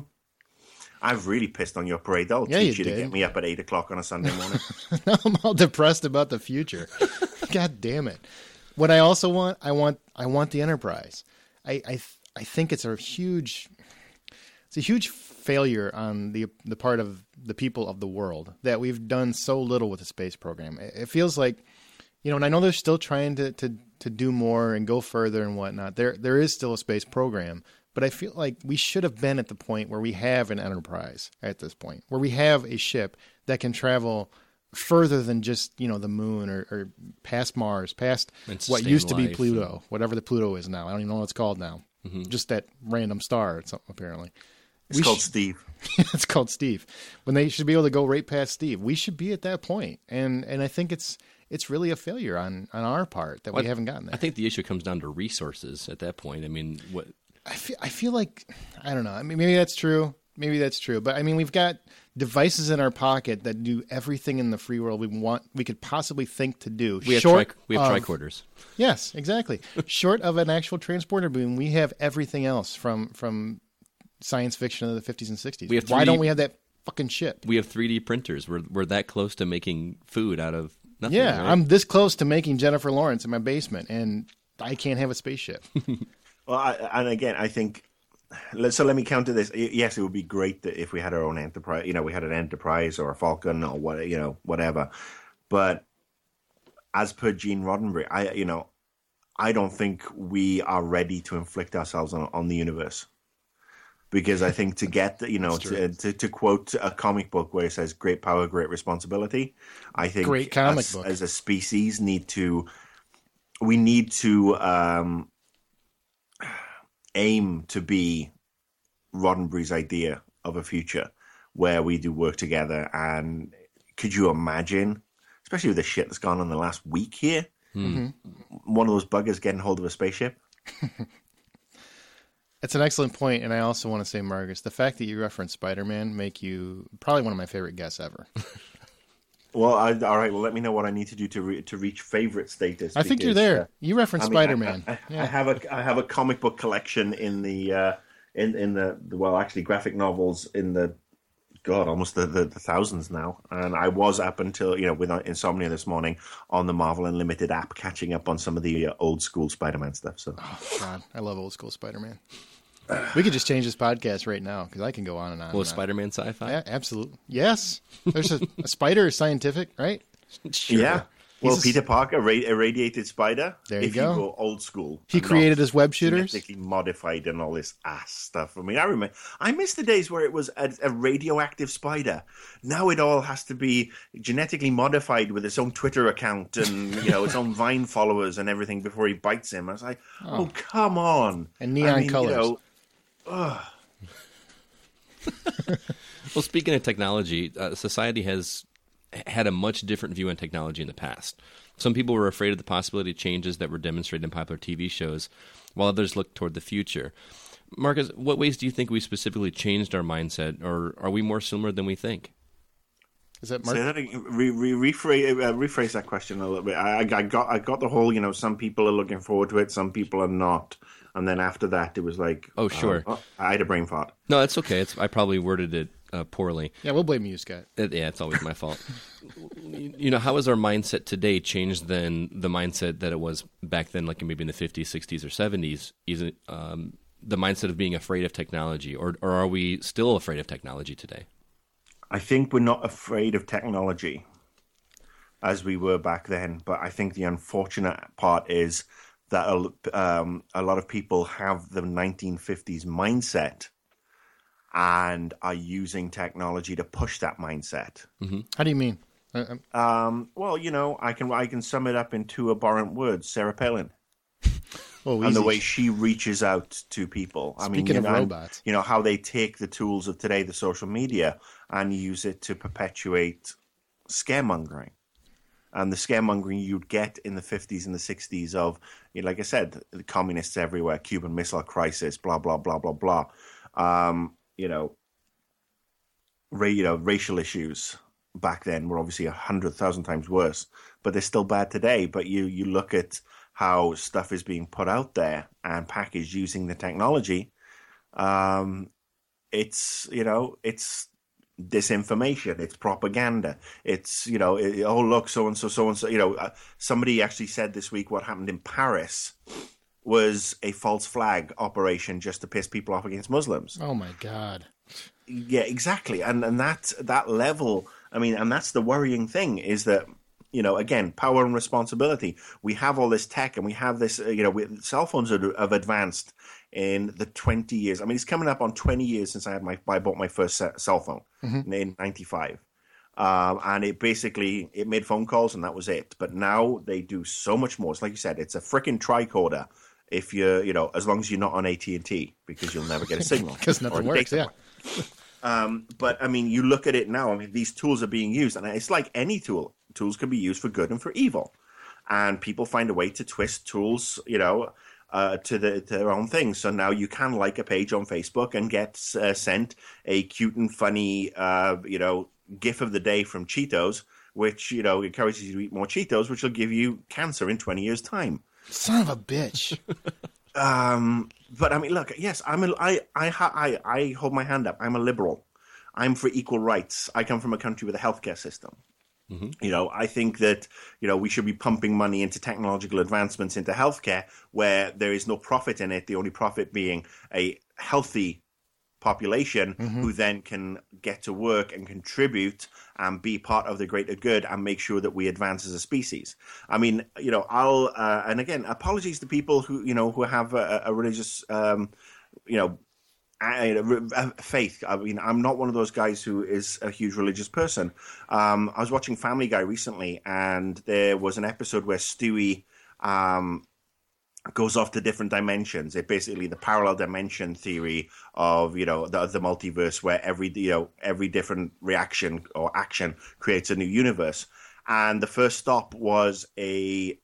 I've really pissed on your parade. I'll yeah, teach you, you did. to get me up at eight o'clock on a Sunday morning. Now I'm all depressed about the future. God damn it! What I also want, I want, I want the Enterprise. I, I, I think it's a huge, it's a huge failure on the the part of the people of the world that we've done so little with the space program. It, it feels like, you know, and I know they're still trying to to to do more and go further and whatnot. There there is still a space program. But I feel like we should have been at the point where we have an Enterprise at this point, where we have a ship that can travel further than just, you know, the moon or, or past Mars, past what used to be Pluto, whatever the Pluto is now. I don't even know what it's called now. mm-hmm. just that random star or something. Apparently, it's we called sh- Steve. It's called Steve. When they should be able to go right past Steve, we should be at that point, and and I think it's it's really a failure on, on our part that well, we haven't gotten there. I think the issue comes down to resources at that point. I mean, what I feel I feel like I don't know. I mean, maybe that's true. Maybe that's true. But I mean, we've got devices in our pocket that do everything in the free world we want, we could possibly think to do. We have, tri- we have of, tricorders. Yes, exactly. Short of an actual transporter boom, we have everything else from from science fiction of the fifties and sixties. We have three D, why don't we have that fucking shit? We have three D printers. We're we're that close to making food out of nothing. Yeah, right? I'm this close to making Jennifer Lawrence in my basement, and I can't have a spaceship. Well, I, and again, I think. So let me counter this. Yes, it would be great that if we had our own enterprise, you know, we had an Enterprise or a Falcon or what, you know, whatever. But as per Gene Roddenberry, I, you know, I don't think we are ready to inflict ourselves on, on the universe, because I think to get, you know, to, to to quote a comic book where it says "great power, great responsibility," I think great comic as, book. as a species need to, we need to. Um, aim to be Roddenberry's idea of a future where we do work together. And could you imagine, especially with the shit that's gone on the last week here, mm-hmm. one of those buggers getting hold of a spaceship? It's an excellent point, and I also want to say, Marcus, the fact that you reference Spider-Man make you probably one of my favorite guests ever. Well, I, all right. Well, let me know what I need to do to re, to reach favorite status. I think because, you're there. Uh, you referenced I mean, Spider-Man. I, I, yeah. I have a I have a comic book collection in the uh, in in the well, actually, graphic novels in the God almost the, the, the thousands now. And I was up until you know with insomnia this morning on the Marvel Unlimited app, catching up on some of the uh, old school Spider-Man stuff. So, oh, God, I love old school Spider-Man. We could just change this podcast right now because I can go on and on. Well, Spider-Man sci-fi? Yeah, absolutely. Yes. There's a, a spider is scientific, right? Sure. Yeah. Well, He's Peter a, Parker, a irradiated spider. There you if go. You go old school. He created his web shooters. Genetically modified and all this ass stuff. I mean, I remember. I miss the days where it was a, a radioactive spider. Now it all has to be genetically modified with its own Twitter account and you know its own Vine followers and everything before he bites him. I was like, oh, oh come on. And neon I mean, colors. You know, Ugh. Well, speaking of technology, uh, society has had a much different view on technology in the past. Some people were afraid of the possibility of changes that were demonstrated in popular T V shows, while others looked toward the future. Marcus, what ways do you think we specifically changed our mindset, or are we more similar than we think? Is that Mark? Say that again. Re, re, rephrase, uh, rephrase that question a little bit. I, I got I got the whole, you know, some people are looking forward to it, some people are not. And then after that, it was like, oh, sure. Um, oh, I had a brain fart. No, that's okay. It's, I probably worded it uh, poorly. Yeah, we'll blame you, Scott. It, yeah, it's always my fault. You know, how has our mindset today changed than the mindset that it was back then, like maybe in the fifties, sixties, or seventies? Is it um, the mindset of being afraid of technology, or, or are we still afraid of technology today? I think we're not afraid of technology as we were back then. But I think the unfortunate part is that um, a lot of people have the nineteen fifties mindset and are using technology to push that mindset. Mm-hmm. How do you mean? Um, well, you know, I can I can sum it up in two abhorrent words: Sarah Palin. Oh, and the way she reaches out to people. Speaking I mean, you of know, robots, you know how they take the tools of today, the social media, and use it to perpetuate scaremongering. And the scaremongering you'd get in the fifties and the sixties of, you know, like I said, the communists everywhere, Cuban Missile Crisis, blah, blah, blah, blah, blah. Um, you know, ra- you know, racial issues back then were obviously a hundred thousand times worse, but they're still bad today. But you, you look at how stuff is being put out there and packaged using the technology. Um, it's, you know, it's disinformation, it's propaganda, it's, you know, it, oh, look, so-and-so, so-and-so, you know, uh, somebody actually said this week what happened in Paris was a false flag operation just to piss people off against Muslims. Oh, my God. Yeah, exactly. And and that, that level, I mean, and that's the worrying thing is that, you know, again, power and responsibility. We have all this tech and we have this, uh, you know, we, cell phones are, have advanced in the twenty years. I mean, it's coming up on twenty years since I had my, I bought my first cell phone mm-hmm. in ninety-five. Um, and it basically, it made phone calls and that was it. But now they do so much more. It's like you said, it's a freaking tricorder. if you're, you know, as long as you're not on A T and T, because you'll never get a signal. Because nothing works, yeah. Um, but, I mean, you look at it now, I mean, these tools are being used, and it's like any tool. Tools can be used for good and for evil. And people find a way to twist tools, you know, uh, to, the, to their own things. So now you can like a page on Facebook and get uh, sent a cute and funny, uh, you know, GIF of the day from Cheetos, which, you know, encourages you to eat more Cheetos, which will give you cancer in twenty years' time. Son of a bitch. um, but I mean, look, yes, I'm a, I, I, I, I hold my hand up. I'm a liberal. I'm for equal rights. I come from a country with a healthcare system. Mm-hmm. You know, I think that, you know, we should be pumping money into technological advancements into healthcare where there is no profit in it. The only profit being a healthy population mm-hmm. who then can get to work and contribute and be part of the greater good and make sure that we advance as a species. I mean, you know, I'll uh, and again, apologies to people who, you know, who have a, a religious, um, you know, a faith. I mean, I'm not one of those guys who is a huge religious person. Um, I was watching Family Guy recently, and there was an episode where Stewie um, goes off to different dimensions. It basically the parallel dimension theory of, you know, the, the multiverse, where every, you know, every different reaction or action creates a new universe. And the first stop was a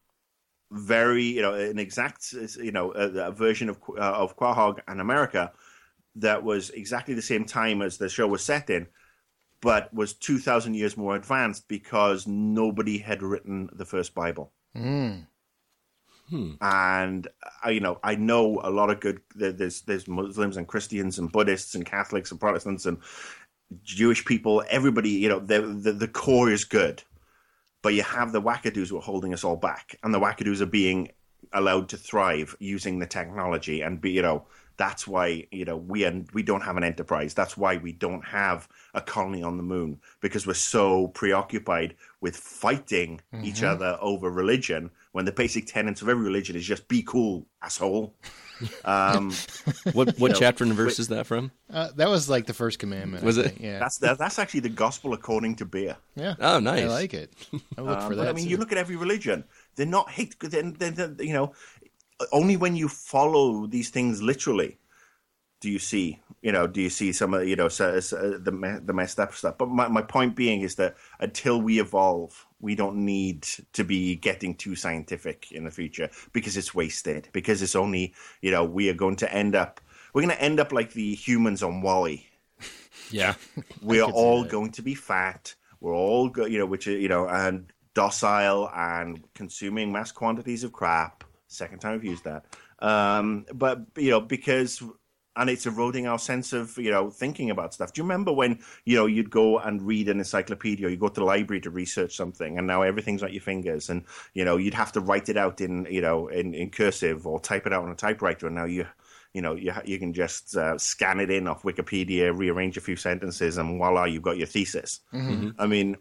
very, you know, an exact, you know, a, a version of uh, of Quahog and America that was exactly the same time as the show was set in, but was two thousand years more advanced because nobody had written the first Bible. Mm. Hmm. And, uh, you know, I know a lot of good, there's, there's Muslims and Christians and Buddhists and Catholics and Protestants and Jewish people, everybody, you know, the, the, the core is good. But you have the wackadoos who are holding us all back. And the wackadoos are being allowed to thrive using the technology and be, you know, that's why, you know, we are, we don't have an enterprise. That's why we don't have a colony on the moon, because we're so preoccupied with fighting mm-hmm. each other over religion when the basic tenets of every religion is just be cool, asshole. Um, what what chapter and verse is that from? Uh, that was like the first commandment. Was I it? think. Yeah. That's that, that's actually the gospel according to beer. Yeah. Oh, nice. I like it. I look um, for but that. I mean, too. you look at every religion; they're not hate. They're, they're, they're, you know, only when you follow these things literally do you see, you know, do you see some of, you know, so, so the the messed up stuff. But my, my point being is that until we evolve, we don't need to be getting too scientific in the future, because it's wasted, because it's only, you know, we are going to end up, we're going to end up like the humans on WALL-E. Yeah. We are all going to be fat. We're all, go, you know, which, you know, and docile and consuming mass quantities of crap. Second time I've used that. Um, but, you know, because... And it's eroding our sense of, you know, thinking about stuff. Do you remember when, you know, you'd go and read an encyclopedia, or you go to the library to research something, and now everything's at your fingers, and, you know, you'd have to write it out in, you know, in, in cursive or type it out on a typewriter, and now you, you know, you you can just uh, scan it in off Wikipedia, rearrange a few sentences, and voila, you've got your thesis. Mm-hmm. I mean,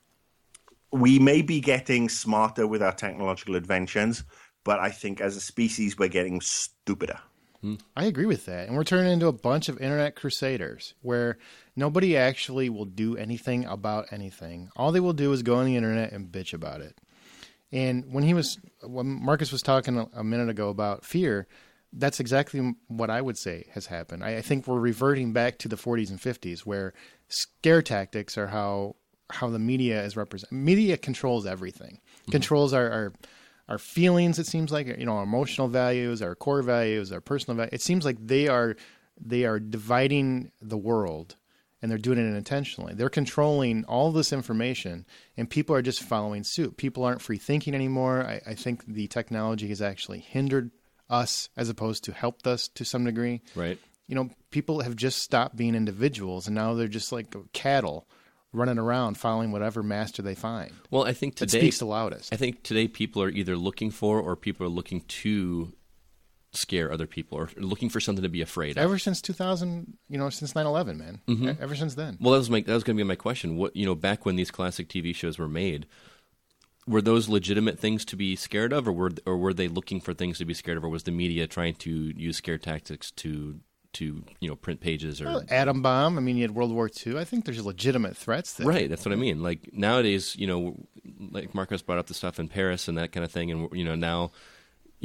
we may be getting smarter with our technological inventions, but I think as a species, we're getting stupider. I agree with that. And we're turning into a bunch of internet crusaders where nobody actually will do anything about anything. All they will do is go on the internet and bitch about it. And when he was, when Marcus was talking a, a minute ago about fear, that's exactly what I would say has happened. I, I think we're reverting back to the forties and fifties where scare tactics are how, how the media is represented. Media controls everything, mm-hmm. controls our, our Our feelings, it seems like, you know, our emotional values, our core values, our personal values. It seems like they are they are dividing the world, and they're doing it intentionally. They're controlling all this information, and people are just following suit. People aren't free thinking anymore. I, I think the technology has actually hindered us as opposed to helped us to some degree. Right. You know, people have just stopped being individuals, and now they're just like cattle running around following whatever master they find. Well, I think today it speaks the loudest. I think today people are either looking for, or people are looking to scare other people, or looking for something to be afraid of. Ever since two thousand, you know, since nine eleven, man. Mm-hmm. Ever since then. Well, that was my that was going to be my question. What, you know, back when these classic T V shows were made, were those legitimate things to be scared of, or were or were they looking for things to be scared of, or was the media trying to use scare tactics to to, you know, print pages or... Well, atom bomb. I mean, you had World War Two. I think there's legitimate threats there. Right, that's what I mean. Like, nowadays, you know, like Marcos brought up the stuff in Paris and that kind of thing, and, you know, now, you know,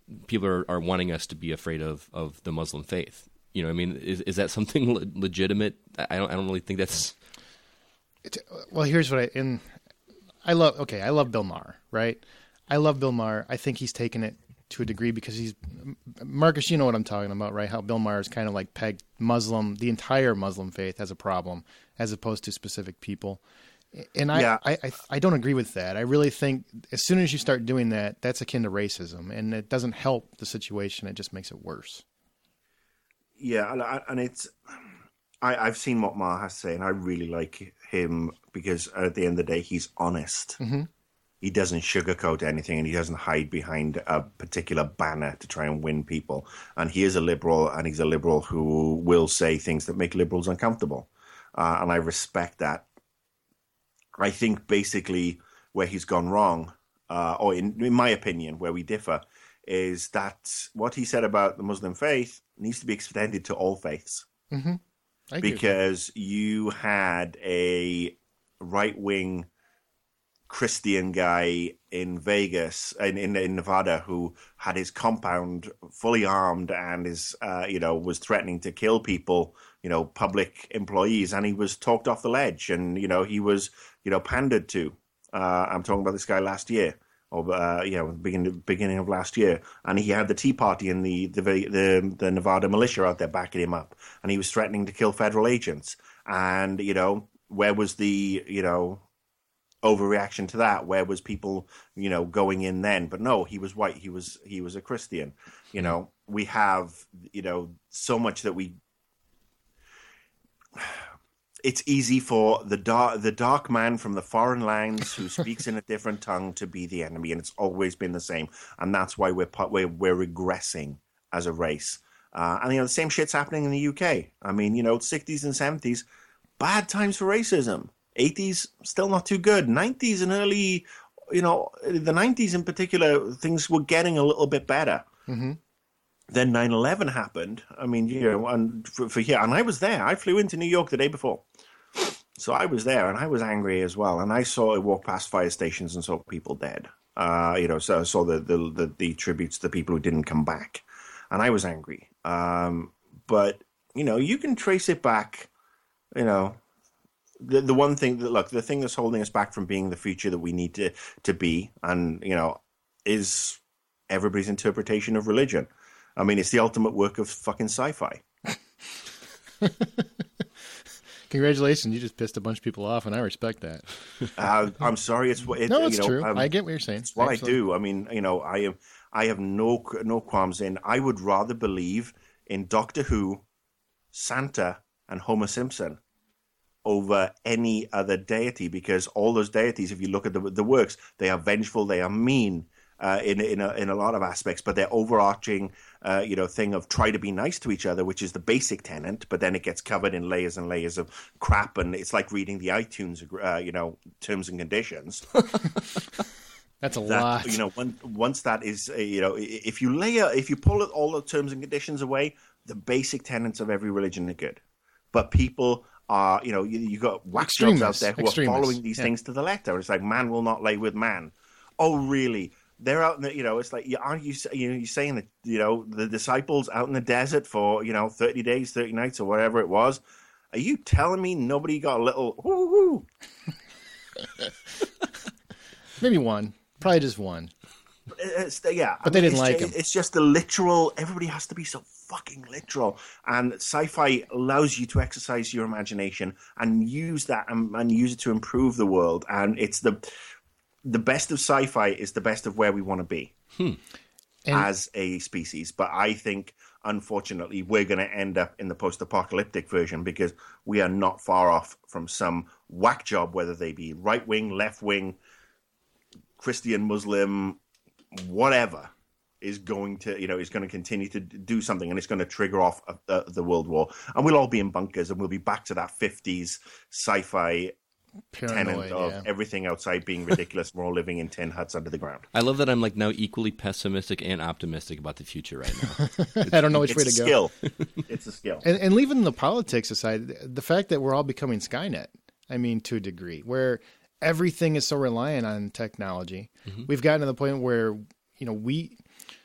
people are, are wanting us to be afraid of, of the Muslim faith. You know, I mean, is is that something le- legitimate? I don't I don't really think that's. It's, well, here's what I in. I love okay. I love Bill Maher, right? I love Bill Maher. I think he's taken it to a degree because he's Marcus. You know what I'm talking about, right? How Bill Maher is kind of like pegged Muslim, the entire Muslim faith as a problem, as opposed to specific people. And I, Yeah. I, I, I don't agree with that. I really think as soon as you start doing that, that's akin to racism, and it doesn't help the situation. It just makes it worse. Yeah, and, and it's I, I've seen what Maher has to say, and I really like him because at the end of the day, he's honest. Mm-hmm. He doesn't sugarcoat anything, and he doesn't hide behind a particular banner to try and win people. And he is a liberal, and he's a liberal who will say things that make liberals uncomfortable, uh, and I respect that. I think basically where he's gone wrong, uh, or in, in my opinion, where we differ, is that what he said about the Muslim faith needs to be extended to all faiths. Mm-hmm. I agree with Because you had a right-wing Christian guy in Vegas, in, in, in Nevada, who had his compound fully armed and is, uh, you know, was threatening to kill people, you know, public employees, and he was talked off the ledge, and you know, he was, you know, pandered to. Uh, I'm talking about this guy last year, or uh, you know, beginning beginning of last year, and he had the Tea Party and the the the, the Nevada militia out there backing him up, and he was threatening to kill federal agents, and you know, where was the, you know, overreaction to that? Where was people, you know, going in then? But no, he was white. He was he was a Christian. You know, we have, you know, so much that we. It's easy for the dark the dark man from the foreign lands who speaks in a different tongue to be the enemy, and it's always been the same. And that's why we're we're, we're regressing as a race. Uh, and you know, the same shit's happening in the U K. I mean, you know, sixties and seventies, bad times for racism. eighties, still not too good. nineties and early, you know, the nineties in particular, things were getting a little bit better. Mm-hmm. Then nine eleven happened. I mean, you know, and for, for here, and I was there. I flew into New York the day before. So I was there, and I was angry as well. And I saw I walked past fire stations and saw people dead. Uh, you know, so I saw the, the, the, the tributes to the people who didn't come back. And I was angry. Um, but, you know, you can trace it back, you know, The the one thing that look the thing that's holding us back from being the future that we need to to be, and you know, is everybody's interpretation of religion. I mean, it's the ultimate work of fucking sci-fi. Congratulations, you just pissed a bunch of people off, and I respect that. uh, I'm sorry, it's what it, No, it's you know, true. Um, I get what you're saying. It's what Absolutely. I do. I mean, you know, I have I have no no qualms in. I would rather believe in Doctor Who, Santa, and Homer Simpson over any other deity, because all those deities, if you look at the the works, they are vengeful, they are mean uh, in in a, in a lot of aspects, but their overarching uh, you know thing of try to be nice to each other, which is the basic tenet, but then it gets covered in layers and layers of crap, and it's like reading the iTunes uh, you know terms and conditions. That's a that, lot. You know, when, once that is, uh, you know, if you layer, if you pull all the terms and conditions away, the basic tenets of every religion are good. But people are, you know, you, you got whack jobs out there who Extremists. are following these Yeah. things to the letter. It's like, man will not lay with man. Oh, really? They're out in the, you know, it's like, aren't you, you know, you're saying that, you know, the disciples out in the desert for, you know, thirty days, thirty nights or whatever it was. Are you telling me nobody got a little, woo-hoo? Maybe one. Probably just one. It's, yeah, But they didn't it's like ju- him. It's just the literal. Everybody has to be so fucking literal, and sci-fi allows you to exercise your imagination and use that and, and use it to improve the world. And it's the the best of sci-fi is the best of where we want to be And- as a species. But I think, unfortunately, we're going to end up in the post-apocalyptic version because we are not far off from some whack job, whether they be right wing, left wing, Christian, Muslim, whatever, is going to, you know, is going to continue to do something, and it's going to trigger off uh, the World War, and we'll all be in bunkers, and we'll be back to that fifties sci-fi Paranoid, tenet of yeah. everything outside being ridiculous. We're all living in tin huts under the ground. I love that I'm like now equally pessimistic and optimistic about the future right now. I don't know which It's way a to go. skill. It's a skill. And, and leaving the politics aside, the fact that we're all becoming Skynet, I mean, to a degree, where everything is so reliant on technology. Mm-hmm. We've gotten to the point where, you know, we,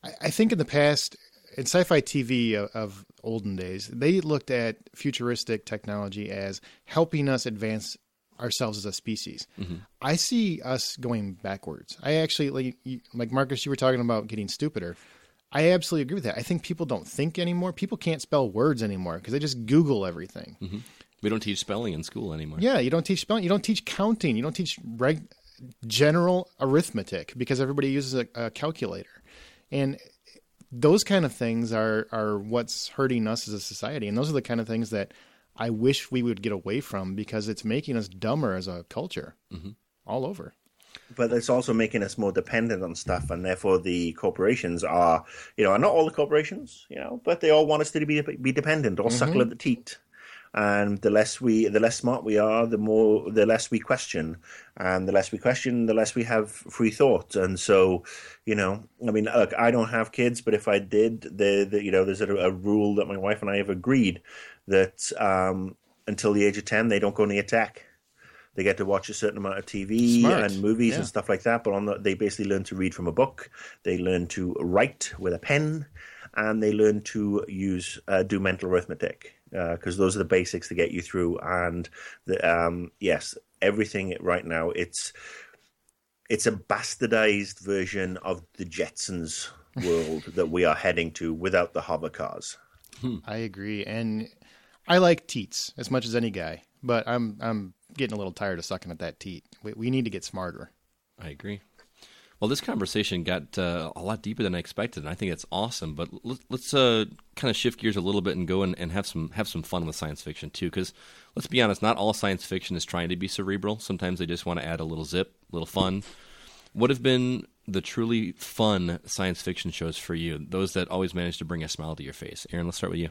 I, I think in the past, in sci-fi T V of, of olden days, they looked at futuristic technology as helping us advance ourselves as a species. Mm-hmm. I see us going backwards. I actually, like, you, like Marcus, you were talking about getting stupider. I absolutely agree with that. I think people don't think anymore. People can't spell words anymore because they just Google everything. Mm-hmm. We don't teach spelling in school anymore. Yeah, you don't teach spelling. You don't teach counting. You don't teach reg- general arithmetic because everybody uses a, a calculator. And those kind of things are, are what's hurting us as a society. And those are the kind of things that I wish we would get away from because it's making us dumber as a culture mm-hmm. all over. But it's also making us more dependent on stuff, and therefore the corporations are, you know, not all the corporations, you know, but they all want us to be be dependent or mm-hmm. suckle at the teat. And the less we, the less smart we are, the more, the less we question, and the less we question, the less we have free thought. And so, you know, I mean, look, I don't have kids, but if I did, the, the you know, there's a, a rule that my wife and I have agreed that um, until the age of ten, they don't go near tech. They get to watch a certain amount of T V Smart. and movies yeah. and stuff like that. But on the, they basically learn to read from a book. They learn to write with a pen, and they learn to use uh, do mental arithmetic because uh, those are the basics to get you through. And the, um, yes, everything right now it's it's a bastardized version of the Jetsons world that we are heading to without the hover cars. Hmm. I agree, and I like teats as much as any guy, but I'm I'm. getting a little tired of sucking at that teat. We, we need to get smarter. I agree. Well, this conversation got uh, a lot deeper than I expected, and I think it's awesome. But let's, let's uh, kind of shift gears a little bit and go and, and have some have some fun with science fiction too. Because let's be honest, not all science fiction is trying to be cerebral. Sometimes they just want to add a little zip, a little fun. What have been the truly fun science fiction shows for you? Those that always manage to bring a smile to your face. Aaron, let's start with you.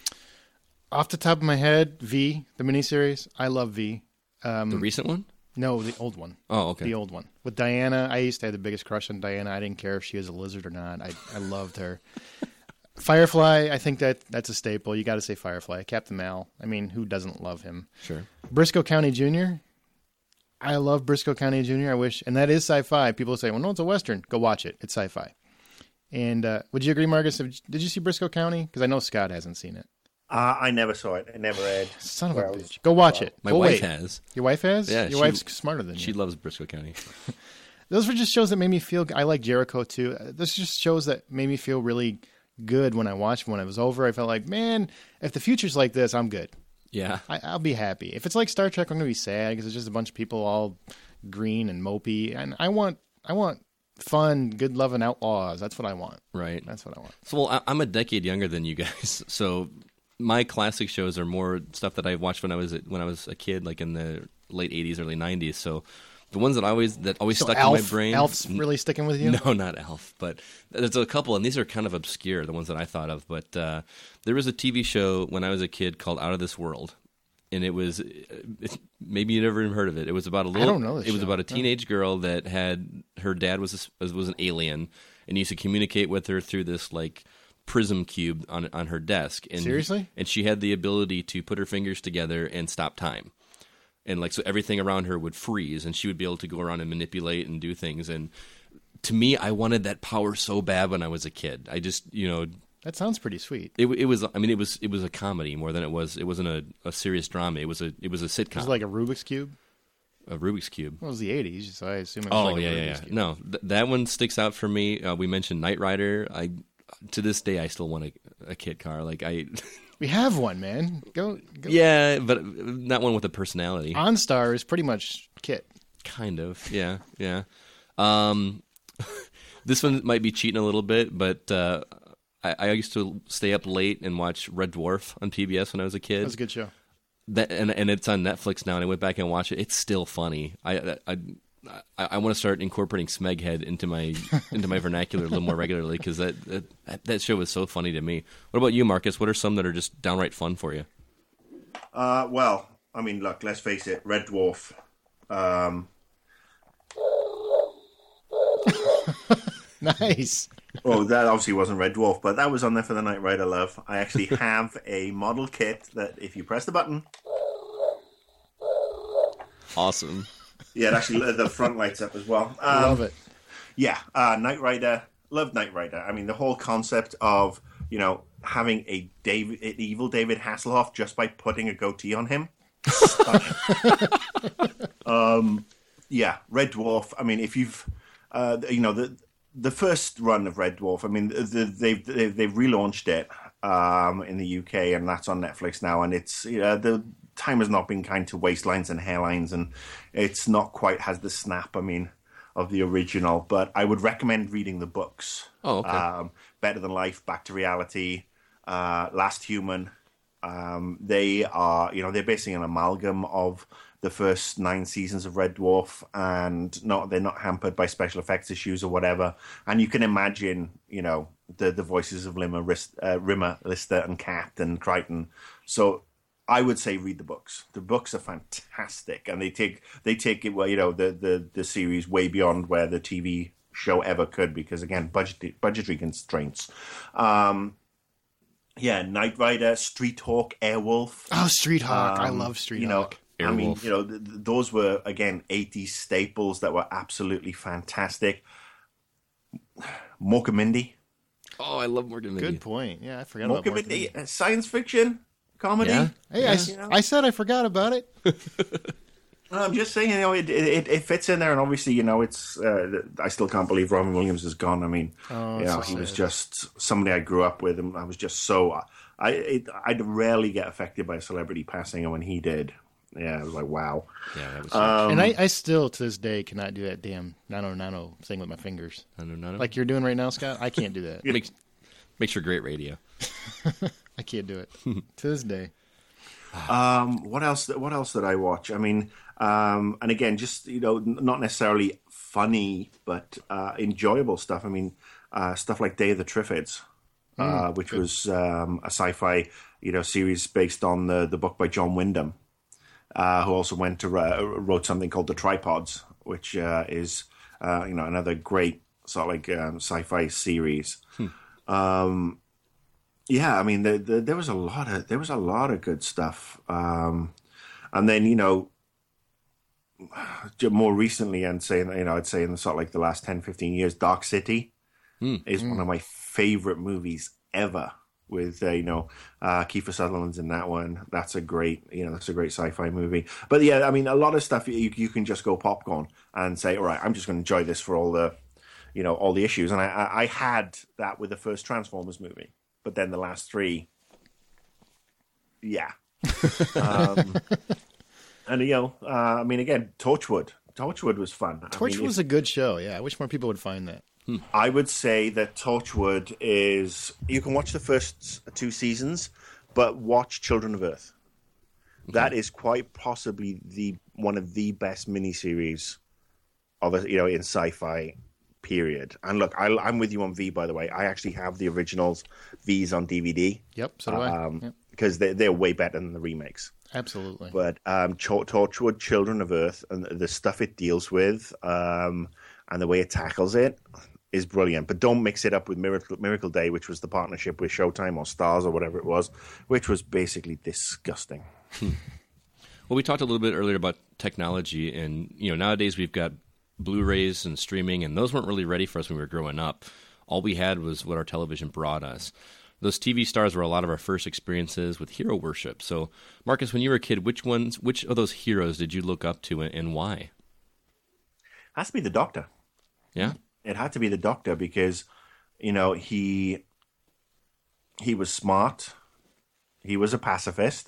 Off the top of my head, V, the miniseries. I love V. Um, the recent one? No, the old one. Oh, okay. The old one. With Diana, I used to have the biggest crush on Diana. I didn't care if she was a lizard or not. I, I loved her. Firefly, I think that that's a staple. You got to say Firefly. Captain Mal. I mean, who doesn't love him? Sure. Briscoe County Junior I love Briscoe County Junior I wish, and that is sci-fi. People say, well, no, it's a Western. Go watch it. It's sci-fi. And uh, would you agree, Marcus? Did you see Briscoe County? Because I know Scott hasn't seen it. Uh, I never saw it. It never aired. Son of a bitch. Go watch it. My Go wife wait. has. Your wife has? Yeah. Your she, wife's smarter than you. She loves Briscoe County. Those were just shows that made me feel... I like Jericho, too. This just shows that made me feel really good when I watched them. When it was over, I felt like, man, if the future's like this, I'm good. Yeah. I, I'll be happy. If it's like Star Trek, I'm going to be sad because it's just a bunch of people all green and mopey. And I want... I want fun, good-loving outlaws. That's what I want. Right. That's what I want. So, well, I'm a decade younger than you guys, so... My classic shows are more stuff that I watched when I was when I was a kid, like in the late eighties, early nineties. So the ones that I always that always so stuck Alf, in my brain. Alf's really sticking with you? No, not Alf, but there's a couple, and these are kind of obscure, the ones that I thought of. But uh, there was a T V show when I was a kid called Out of This World, and it was it, maybe you never even heard of it. It was about a little. I don't know this It was show. about a teenage girl that had her dad was a, was an alien, and used to communicate with her through this like. prism cube on on her desk. And, Seriously? And she had the ability to put her fingers together and stop time. And like so everything around her would freeze and she would be able to go around and manipulate and do things. And to me, I wanted that power so bad when I was a kid. I just, you know... That sounds pretty sweet. It, it was, I mean, it was it was a comedy more than it was, it wasn't a, a serious drama. It was a it was a sitcom. It was like a Rubik's Cube? A Rubik's Cube. Well, it was the eighties, so I assume it was oh, like a yeah, Rubik's yeah, yeah. Cube. No, th- that one sticks out for me. Uh, we mentioned Knight Rider. I... To this day, I still want a, a kit car. Like I, we have one, man. Go, go. Yeah, but not one with a personality. OnStar is pretty much Kit. Kind of, yeah, yeah. Um, this one might be cheating a little bit, but uh, I, I used to stay up late and watch Red Dwarf on P B S when I was a kid. That was a good show. That and and it's on Netflix now, and I went back and watched it. It's still funny. I I. I, I want to start incorporating Smeghead into my into my vernacular a little more regularly because that, that that show was so funny to me. What about you, Marcus? What are some that are just downright fun for you? Uh, well, I mean, look, let's face it, Red Dwarf. Um... Nice. Oh, that obviously wasn't Red Dwarf, but that was on there for the Knight Rider love. I actually have a model kit that if you press the button... Awesome. Yeah, it actually the front lights up as well. Um, Love it. Yeah, uh, Knight Rider. Loved Knight Rider. I mean, the whole concept of, you know, having a David, an evil David Hasselhoff just by putting a goatee on him. um, yeah, Red Dwarf. I mean, if you've, uh, you know, the the first run of Red Dwarf. I mean, the, they've, they've they've relaunched it um, in the U K, and that's on Netflix now. And it's uh, the time has not been kind to waistlines and hairlines, and it's not quite has the snap. I mean, of the original, but I would recommend reading the books. Oh, okay. Um, Better Than Life, Back to Reality, uh, Last Human. Um, they are, you know, they're basically an amalgam of the first nine seasons of Red Dwarf, and not they're not hampered by special effects issues or whatever. And you can imagine, you know, the the voices of Rimmer, uh, Rimmer, Lister, and Cat and Crichton. So I would say read the books. The books are fantastic, and they take they take it, well, you know, the, the, the series way beyond where the T V show ever could, because again, budget, budgetary constraints. Um, yeah, Knight Rider, Street Hawk, Airwolf. Oh, Street Hawk! Um, I love Street you know, Hawk. I mean, Airwolf. you know, th- th- those were again eighties staples that were absolutely fantastic. Mork and Mindy. Oh, I love Morgan Mindy. Good point. Yeah, I forgot Mork about and Mork and Mindy, Mindy. uh, science fiction comedy. Yeah. Hey, I, s- You know? I said I forgot about it. I'm just saying, you know, it, it it fits in there, and obviously, you know, it's. Uh, I still can't believe Robin Williams is gone. I mean, Oh, you know, so he was sad. just somebody I grew up with, and I was just so. I it, I'd rarely get affected by a celebrity passing, and when he did, yeah, I was like, wow. Yeah, that was. Um, and I, I still, to this day, cannot do that damn nano nano thing with my fingers. I don't know. Like you're doing right now, Scott. I can't do that. makes makes for great radio. I can't do it. To this day. Um, what else? What else did I watch? I mean, um, and again, just you know, n- not necessarily funny, but uh, enjoyable stuff. I mean, uh, stuff like Day of the Triffids, uh, which was um, a sci-fi, you know, series based on the the book by John Wyndham, uh, who also went to uh, wrote something called The Tripods, which uh, is uh, you know another great sort of like um, sci-fi series. Um, yeah, I mean, the, the, there was a lot of there was a lot of good stuff, um, and then you know, more recently, and saying you know, I'd say in the sort of like the last ten, fifteen years, Dark City is one of my favorite movies ever. With uh, you know, uh, Kiefer Sutherland's in that one. That's a great you know, that's a great sci-fi movie. But yeah, I mean, a lot of stuff you you can just go popcorn and say, all right, I'm just going to enjoy this for all the, you know, all the issues. And I I, I had that with the first Transformers movie. But then the last three, yeah. um, and, you know, uh, I mean, again, Torchwood. Torchwood was fun. I Torch mean, was a good show. Yeah, I wish more people would find that. I would say that Torchwood is... You can watch the first two seasons, but watch Children of Earth. That is quite possibly the one of the best miniseries of a, you know, in sci-fi period. And look, I, I'm with you on V, by the way. I actually have the originals V's on D V D. Yep, so do I. Um, Yep. Because they're, they're way better than the remakes. Absolutely. But um, Tor- Torchwood, Children of Earth, and the stuff it deals with, um, and the way it tackles it is brilliant. But don't mix it up with Miracle, Miracle Day, which was the partnership with Showtime or Stars or whatever it was, which was basically disgusting. Well, we talked a little bit earlier about technology, and you know nowadays we've got Blu-rays and streaming, and those weren't really ready for us when we were growing up. All we had was what our television brought us. Those T V stars were a lot of our first experiences with hero worship. So, Marcus, when you were a kid, which ones, which of those heroes did you look up to, and, and why? Has to be the Doctor. Yeah, It had to be the Doctor because, you know, he he was smart. He was a pacifist.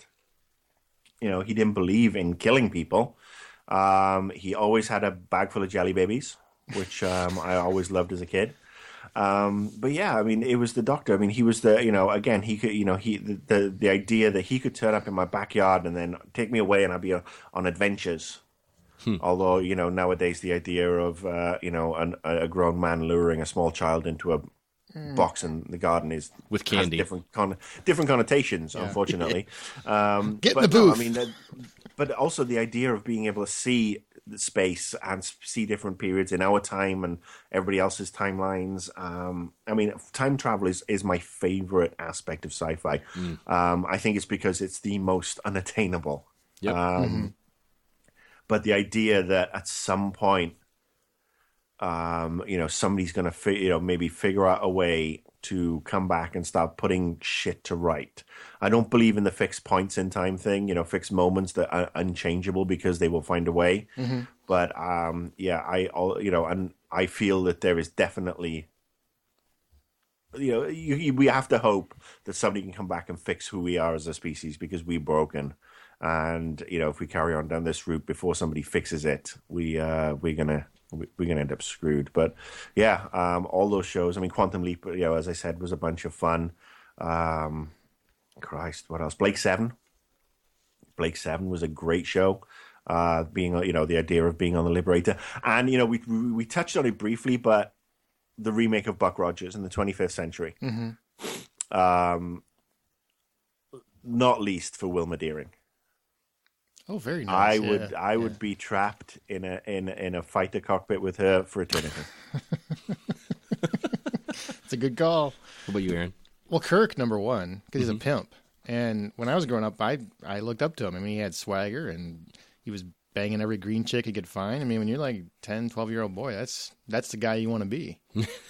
You know, he didn't believe in killing people. Um, he always had a bag full of jelly babies, which um, I always loved as a kid. Um, but yeah, I mean, it was the Doctor. I mean, he was the, you know, again, he could, you know, he the the, the idea that he could turn up in my backyard and then take me away and I'd be on, on adventures. Hmm. Although, you know, nowadays the idea of, uh, you know, an, a grown man luring a small child into a box in the garden is with candy, has different con- different connotations, yeah. Unfortunately. um, Get but in the booth. No, I mean, that, but also the idea of being able to see the space and see different periods in our time and everybody else's timelines. Um, I mean, time travel is, is my favorite aspect of sci-fi. Mm. Um, I think it's because it's the most unattainable. Yep. Um, mm-hmm. But the idea that at some point um, you know, somebody's going to, fi- you know, maybe figure out a way to come back and start putting shit to right. I don't believe in the fixed points in time thing, you know, fixed moments that are unchangeable because they will find a way. Mm-hmm. But um, yeah, I, all you know, and I feel that there is definitely, you know, you, you, we have to hope that somebody can come back and fix who we are as a species because we're broken. And you know, if we carry on down this route before somebody fixes it, we uh, we're gonna we're gonna end up screwed. But yeah, um, all those shows. I mean, Quantum Leap, you know, as I said, was a bunch of fun. Um, Christ, what else? Blake Seven. Blake Seven was a great show. Uh, being, you know, the idea of being on the Liberator, and you know, we we touched on it briefly, but the remake of Buck Rogers in the twenty-fifth century, Mm-hmm. um, not least for Wilma Deering. Oh, very nice. I yeah. would, I yeah. would be trapped in a in in a fighter cockpit with her for eternity. It's a good call. What about you, Aaron? Well, Kirk, number one, because he's Mhm. a pimp. And when I was growing up, I I looked up to him. I mean, he had swagger, and he was banging every green chick he could find. I mean, when you're like ten, twelve-year-old boy, that's that's the guy you want to be.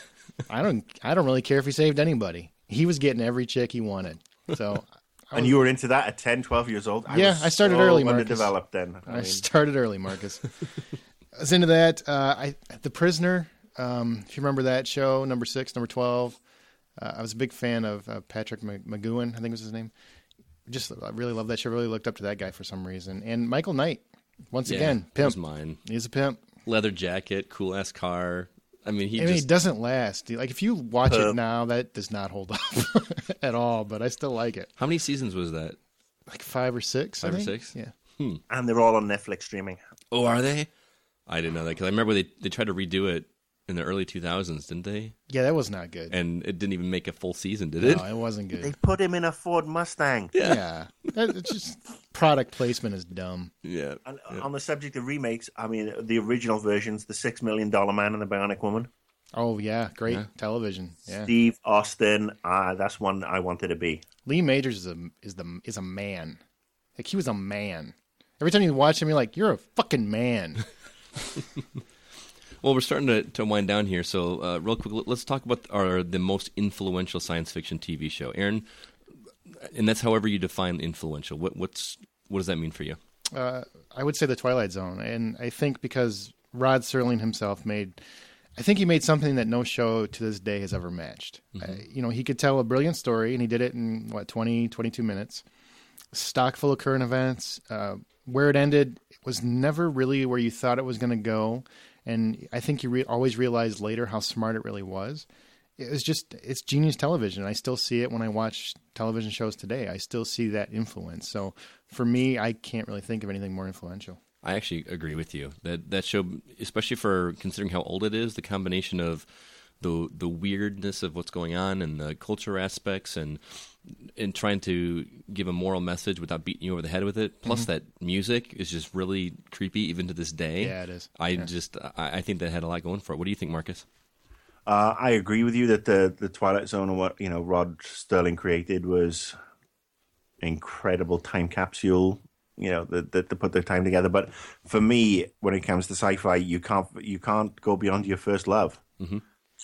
I don't I don't really care if he saved anybody. He was getting every chick he wanted. So, I And was- you were into that at ten, twelve years old? Yeah, was I started so early, Marcus. underdeveloped then. I, I mean, started early, Marcus. I was into that. Uh, I The Prisoner, um, if you remember that show, number six, number twelve. Uh, I was a big fan of uh, Patrick McGowan, I think was his name. Just I really loved that show. Really looked up to that guy for some reason. And Michael Knight, once Yeah, again, that was pimp. mine. He's a pimp. Leather jacket, cool ass car. I mean, he I mean, just it doesn't last. Like if you watch it Pimp. now, that does not hold up at all. But I still like it. How many seasons was that? Like five or six. I Five or think. six? Yeah. and they're all on Netflix streaming. Oh, are they? I didn't know that because I remember they they tried to redo it in the early two thousands, didn't they? Yeah, that was not good. And it didn't even make a full season, did it? No, it wasn't good. They put him in a Ford Mustang. Yeah, That- it's just product placement is dumb. Yeah. And Yeah. on the subject of remakes, I mean, the original versions, The Six Million Dollar Man and the Bionic Woman, Oh yeah, great Yeah. television. Yeah, Steve Austin, uh, that's one I wanted to be. Lee Majors is a is the is a man. Like he was a man. Every time you watch him, you're like, you're a fucking man. Well, we're starting to, to wind down here, so uh, real quick, let's talk about our the most influential science fiction T V show, Aaron. And that's however you define influential. What what's what does that mean for you? Uh, I would say the Twilight Zone, and I think because Rod Serling himself made, I think he made something that no show to this day has ever matched. Mm-hmm. Uh, you know, he could tell a brilliant story, and he did it in what twenty, twenty-two minutes. Stock full of current events. Uh, where it ended was never really where you thought it was going to go, and I think you re- always realized later how smart it really was. It was just, it's genius television. I still see it when I watch television shows today. I still see that influence. So for me, I can't really think of anything more influential. I actually agree with you. That that show, especially for considering how old it is, the combination of the the weirdness of what's going on and the culture aspects and and trying to give a moral message without beating you over the head with it. Plus, Mm-hmm. that music is just really creepy even to this day. Yeah, it is. I Yeah. just I, I think that had a lot going for it. What do you think, Marcus? Uh, I agree with you that the, the Twilight Zone and what you know Rod Sterling created was incredible time capsule. You know that that to put their time together. But for me, when it comes to sci-fi, you can't you can't go beyond your first love. Mhm.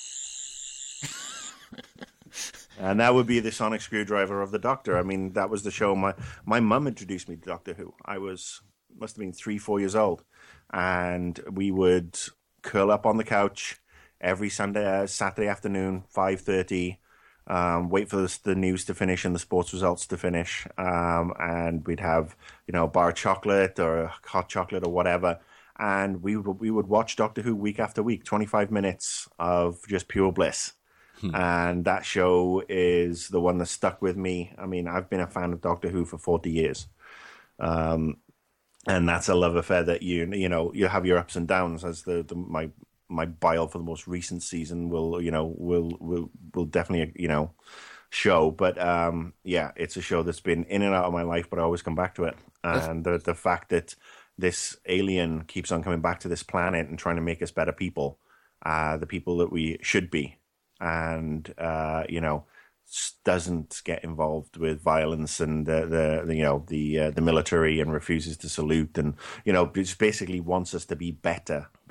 And that would be the sonic screwdriver of the Doctor. I mean, that was the show. My my mum introduced me to Doctor Who. I was must have been three, four years old, and we would curl up on the couch every Sunday, uh, Saturday afternoon, five thirty. Um, wait for the, the news to finish and the sports results to finish, um, and we'd have you know a bar of chocolate or hot chocolate or whatever, and we would we would watch Doctor Who week after week, twenty five minutes of just pure bliss. And that show is the one that stuck with me. I mean, I've been a fan of Doctor Who for forty years. Um, and that's a love affair that you you know, you have your ups and downs as the, the my my bile for the most recent season will, you know, will will will definitely, you know, show. But um, yeah, it's a show that's been in and out of my life, but I always come back to it. And the the fact that this alien keeps on coming back to this planet and trying to make us better people, uh, the people that we should be. And uh, you know, s- doesn't get involved with violence and the, the, the you know the uh, the military and refuses to salute and you know just basically wants us to be better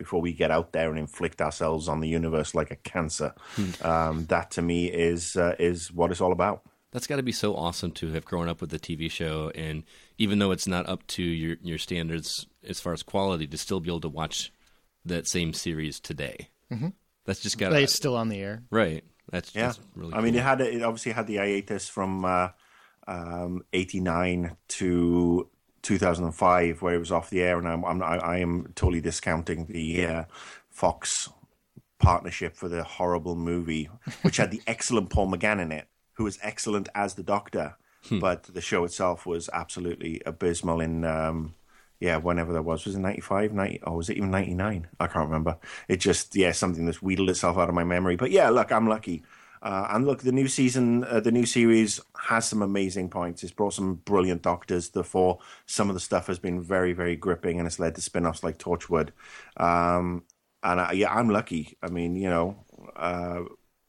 before we get out there and inflict ourselves on the universe like a cancer. um, that to me is uh, is what it's all about. That's got to be so awesome to have grown up with the T V show, and even though it's not up to your, your standards as far as quality, to still be able to watch that same series today. Mm-hmm. That's just got to... It's still on the air. Right. That's, yeah. that's really I cool. mean, it had a, it obviously had the hiatus from uh, um, eighty-nine to two thousand five, where it was off the air, and I'm, I'm I, I am totally discounting the uh, Fox partnership for the horrible movie, which had the excellent Paul McGann in it, who was excellent as the Doctor, hmm. but the show itself was absolutely abysmal in, um, yeah, whenever that was. Was it ninety-five, ninety, or was it even ninety-nine? I can't remember. It just, yeah, something that's wheedled itself out of my memory. But yeah, look, I'm lucky. Uh, and look, the new season, uh, the new series has some amazing points. It's brought some brilliant Doctors. Therefore, some of the stuff has been very, very gripping, and it's led to spin-offs like Torchwood. Um, and I, yeah, I'm lucky. I mean, you know, uh,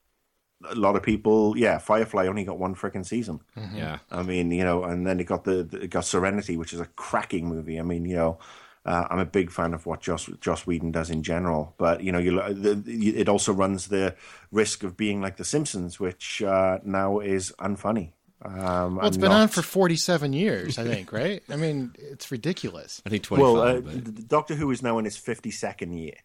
a lot of people, yeah, Firefly only got one freaking season. Mm-hmm. Yeah, I mean, you know, and then it got the, the it got Serenity, which is a cracking movie. I mean, you know, uh, I'm a big fan of what Joss Joss Whedon does in general, but you know, you the, it also runs the risk of being like The Simpsons, which uh, now is unfunny. Um, well, it's been not... on for forty-seven years, I think, right? I mean, it's ridiculous. I think twenty-five. Well, uh, but... Doctor Who is now in its fifty-second year,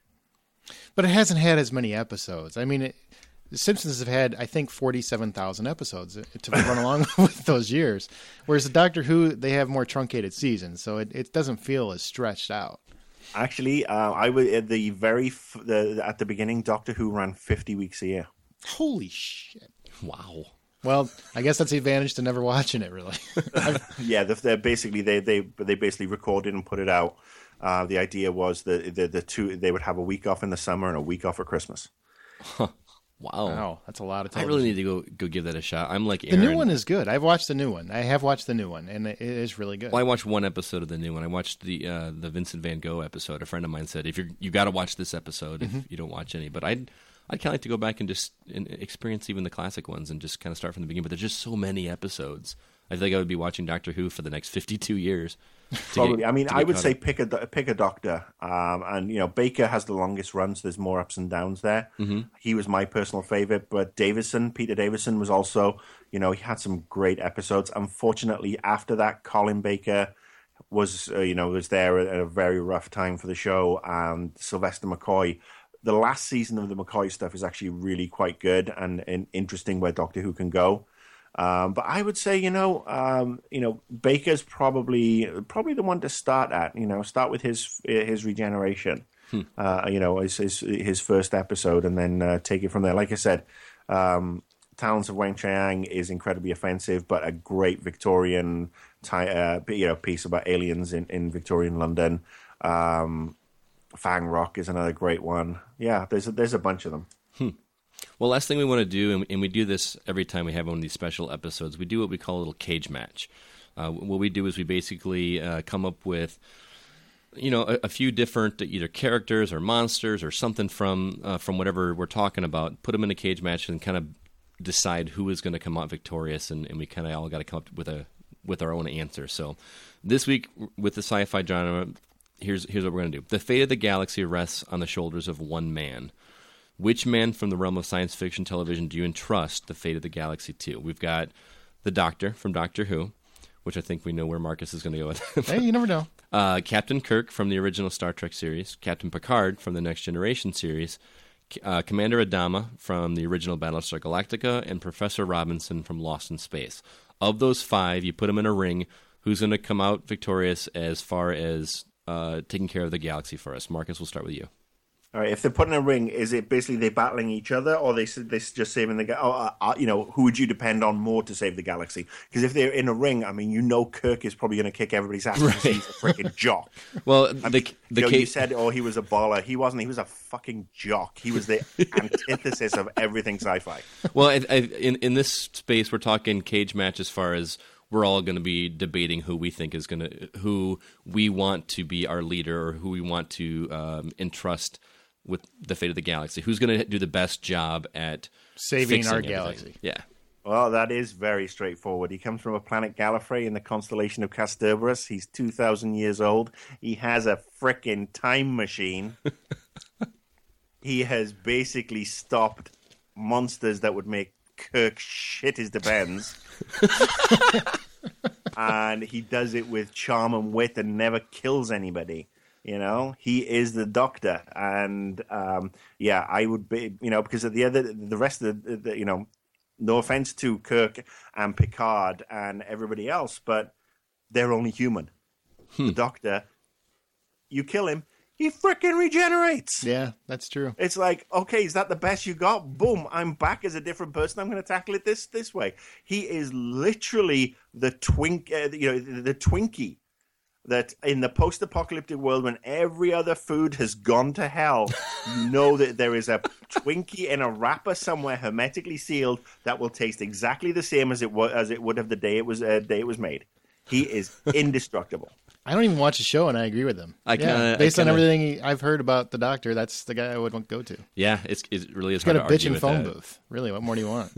but it hasn't had as many episodes. I mean, it, The Simpsons have had, I think, forty-seven thousand episodes to run along with those years. Whereas the Doctor Who, they have more truncated seasons, so it, it doesn't feel as stretched out. Actually, uh, I would at the very f- the, at the beginning, Doctor Who ran fifty weeks a year. Holy shit! Wow. Well, I guess that's the advantage to never watching it, really. yeah, they're, they're basically they they they basically recorded and put it out. Uh, the idea was that the, the two they would have a week off in the summer and a week off for Christmas. Huh. Wow. Wow, that's a lot of time. I really need to go go give that a shot. I'm like Aaron. The new one is good. I've watched the new one. I have watched the new one, and it is really good. Well, I watched one episode of the new one. I watched the uh, the Vincent Van Gogh episode. A friend of mine said, "If you're you got to watch this episode if mm-hmm. you don't watch any." But I'd I'd kind of like to go back and just and experience even the classic ones and just kind of start from the beginning. But there's just so many episodes. I think I would be watching Doctor Who for the next fifty-two years. Probably. Get, I mean, I would say up. pick a pick a Doctor, um, and you know, Baker has the longest run, so there's more ups and downs there. Mm-hmm. He was my personal favorite, but Davison, Peter Davison, was also, you know, he had some great episodes. Unfortunately, after that, Colin Baker was, uh, you know, was there at a very rough time for the show, and Sylvester McCoy. The last season of the McCoy stuff is actually really quite good and, and interesting where Doctor Who can go. Um, but I would say, you know, um, you know, Baker's probably probably the one to start at. You know, start with his his regeneration. Hmm. Uh, you know, his, his his first episode, and then uh, take it from there. Like I said, um, Talons of Weng-Chiang is incredibly offensive, but a great Victorian, ty- uh, you know, piece about aliens in, in Victorian London. Um, Fang Rock is another great one. Yeah, there's a, there's a bunch of them. Hmm. Well, last thing we want to do, and, and we do this every time we have one of these special episodes, we do what we call a little cage match. Uh, what we do is we basically uh, come up with, you know, a, a few different either characters or monsters or something from uh, from whatever we're talking about, put them in a cage match and kind of decide who is going to come out victorious, and, and we kind of all got to come up with a with our own answer. So this week with the sci-fi genre, here's here's what we're going to do. The fate of the galaxy rests on the shoulders of one man. Which man from the realm of science fiction television do you entrust the fate of the galaxy to? We've got the Doctor from Doctor Who, which I think we know where Marcus is going to go with. Hey, you never know. Uh, Captain Kirk from the original Star Trek series, Captain Picard from the Next Generation series, uh, Commander Adama from the original Battlestar Galactica, and Professor Robinson from Lost in Space. Of those five, you put them in a ring. Who's going to come out victorious as far as uh, taking care of the galaxy for us? Marcus, we'll start with you. All right. If they're put in a ring, is it basically they battling each other, or they they just saving the ga- oh, uh, uh, you know, who would you depend on more to save the galaxy? Because if they're in a ring, I mean, you know, Kirk is probably going to kick everybody's ass because right. he's a freaking jock. Well, and, the the you, know, ca- you said, oh, he was a baller. He wasn't. He was a fucking jock. He was the antithesis of everything sci-fi. Well, I, I, in in this space, we're talking cage match as far as we're all going to be debating who we think is going to, who we want to be our leader, or who we want to um, entrust with the fate of the galaxy. Who's going to do the best job at saving our everything. galaxy? Yeah. Well, that is very straightforward. He comes from a planet Gallifrey in the constellation of Kasterborous. He's two thousand years old. He has a frickin' time machine. he has basically stopped monsters that would make Kirk shit his depends. And he does it with charm and wit and never kills anybody. You know, he is the Doctor. And, um, yeah, I would be, you know, because of the other, the rest of the, the, you know, no offense to Kirk and Picard and everybody else, but they're only human. Hmm. The Doctor, you kill him, he freaking regenerates. Yeah, that's true. It's like, okay, is that the best you got? Boom, I'm back as a different person. I'm going to tackle it this this way. He is literally the twink, uh, you know, the, the Twinkie that in the post-apocalyptic world, when every other food has gone to hell, you know that there is a Twinkie in a wrapper somewhere, hermetically sealed, that will taste exactly the same as it was as it would have the day it was uh, day it was made. He is indestructible. I don't even watch the show, and I agree with him. I kinda, yeah, based I kinda, on everything I've heard about the Doctor, that's the guy I would go to. Yeah, it's it really is. He's hard got a to bitchin' phone that. booth. Really, what more do you want?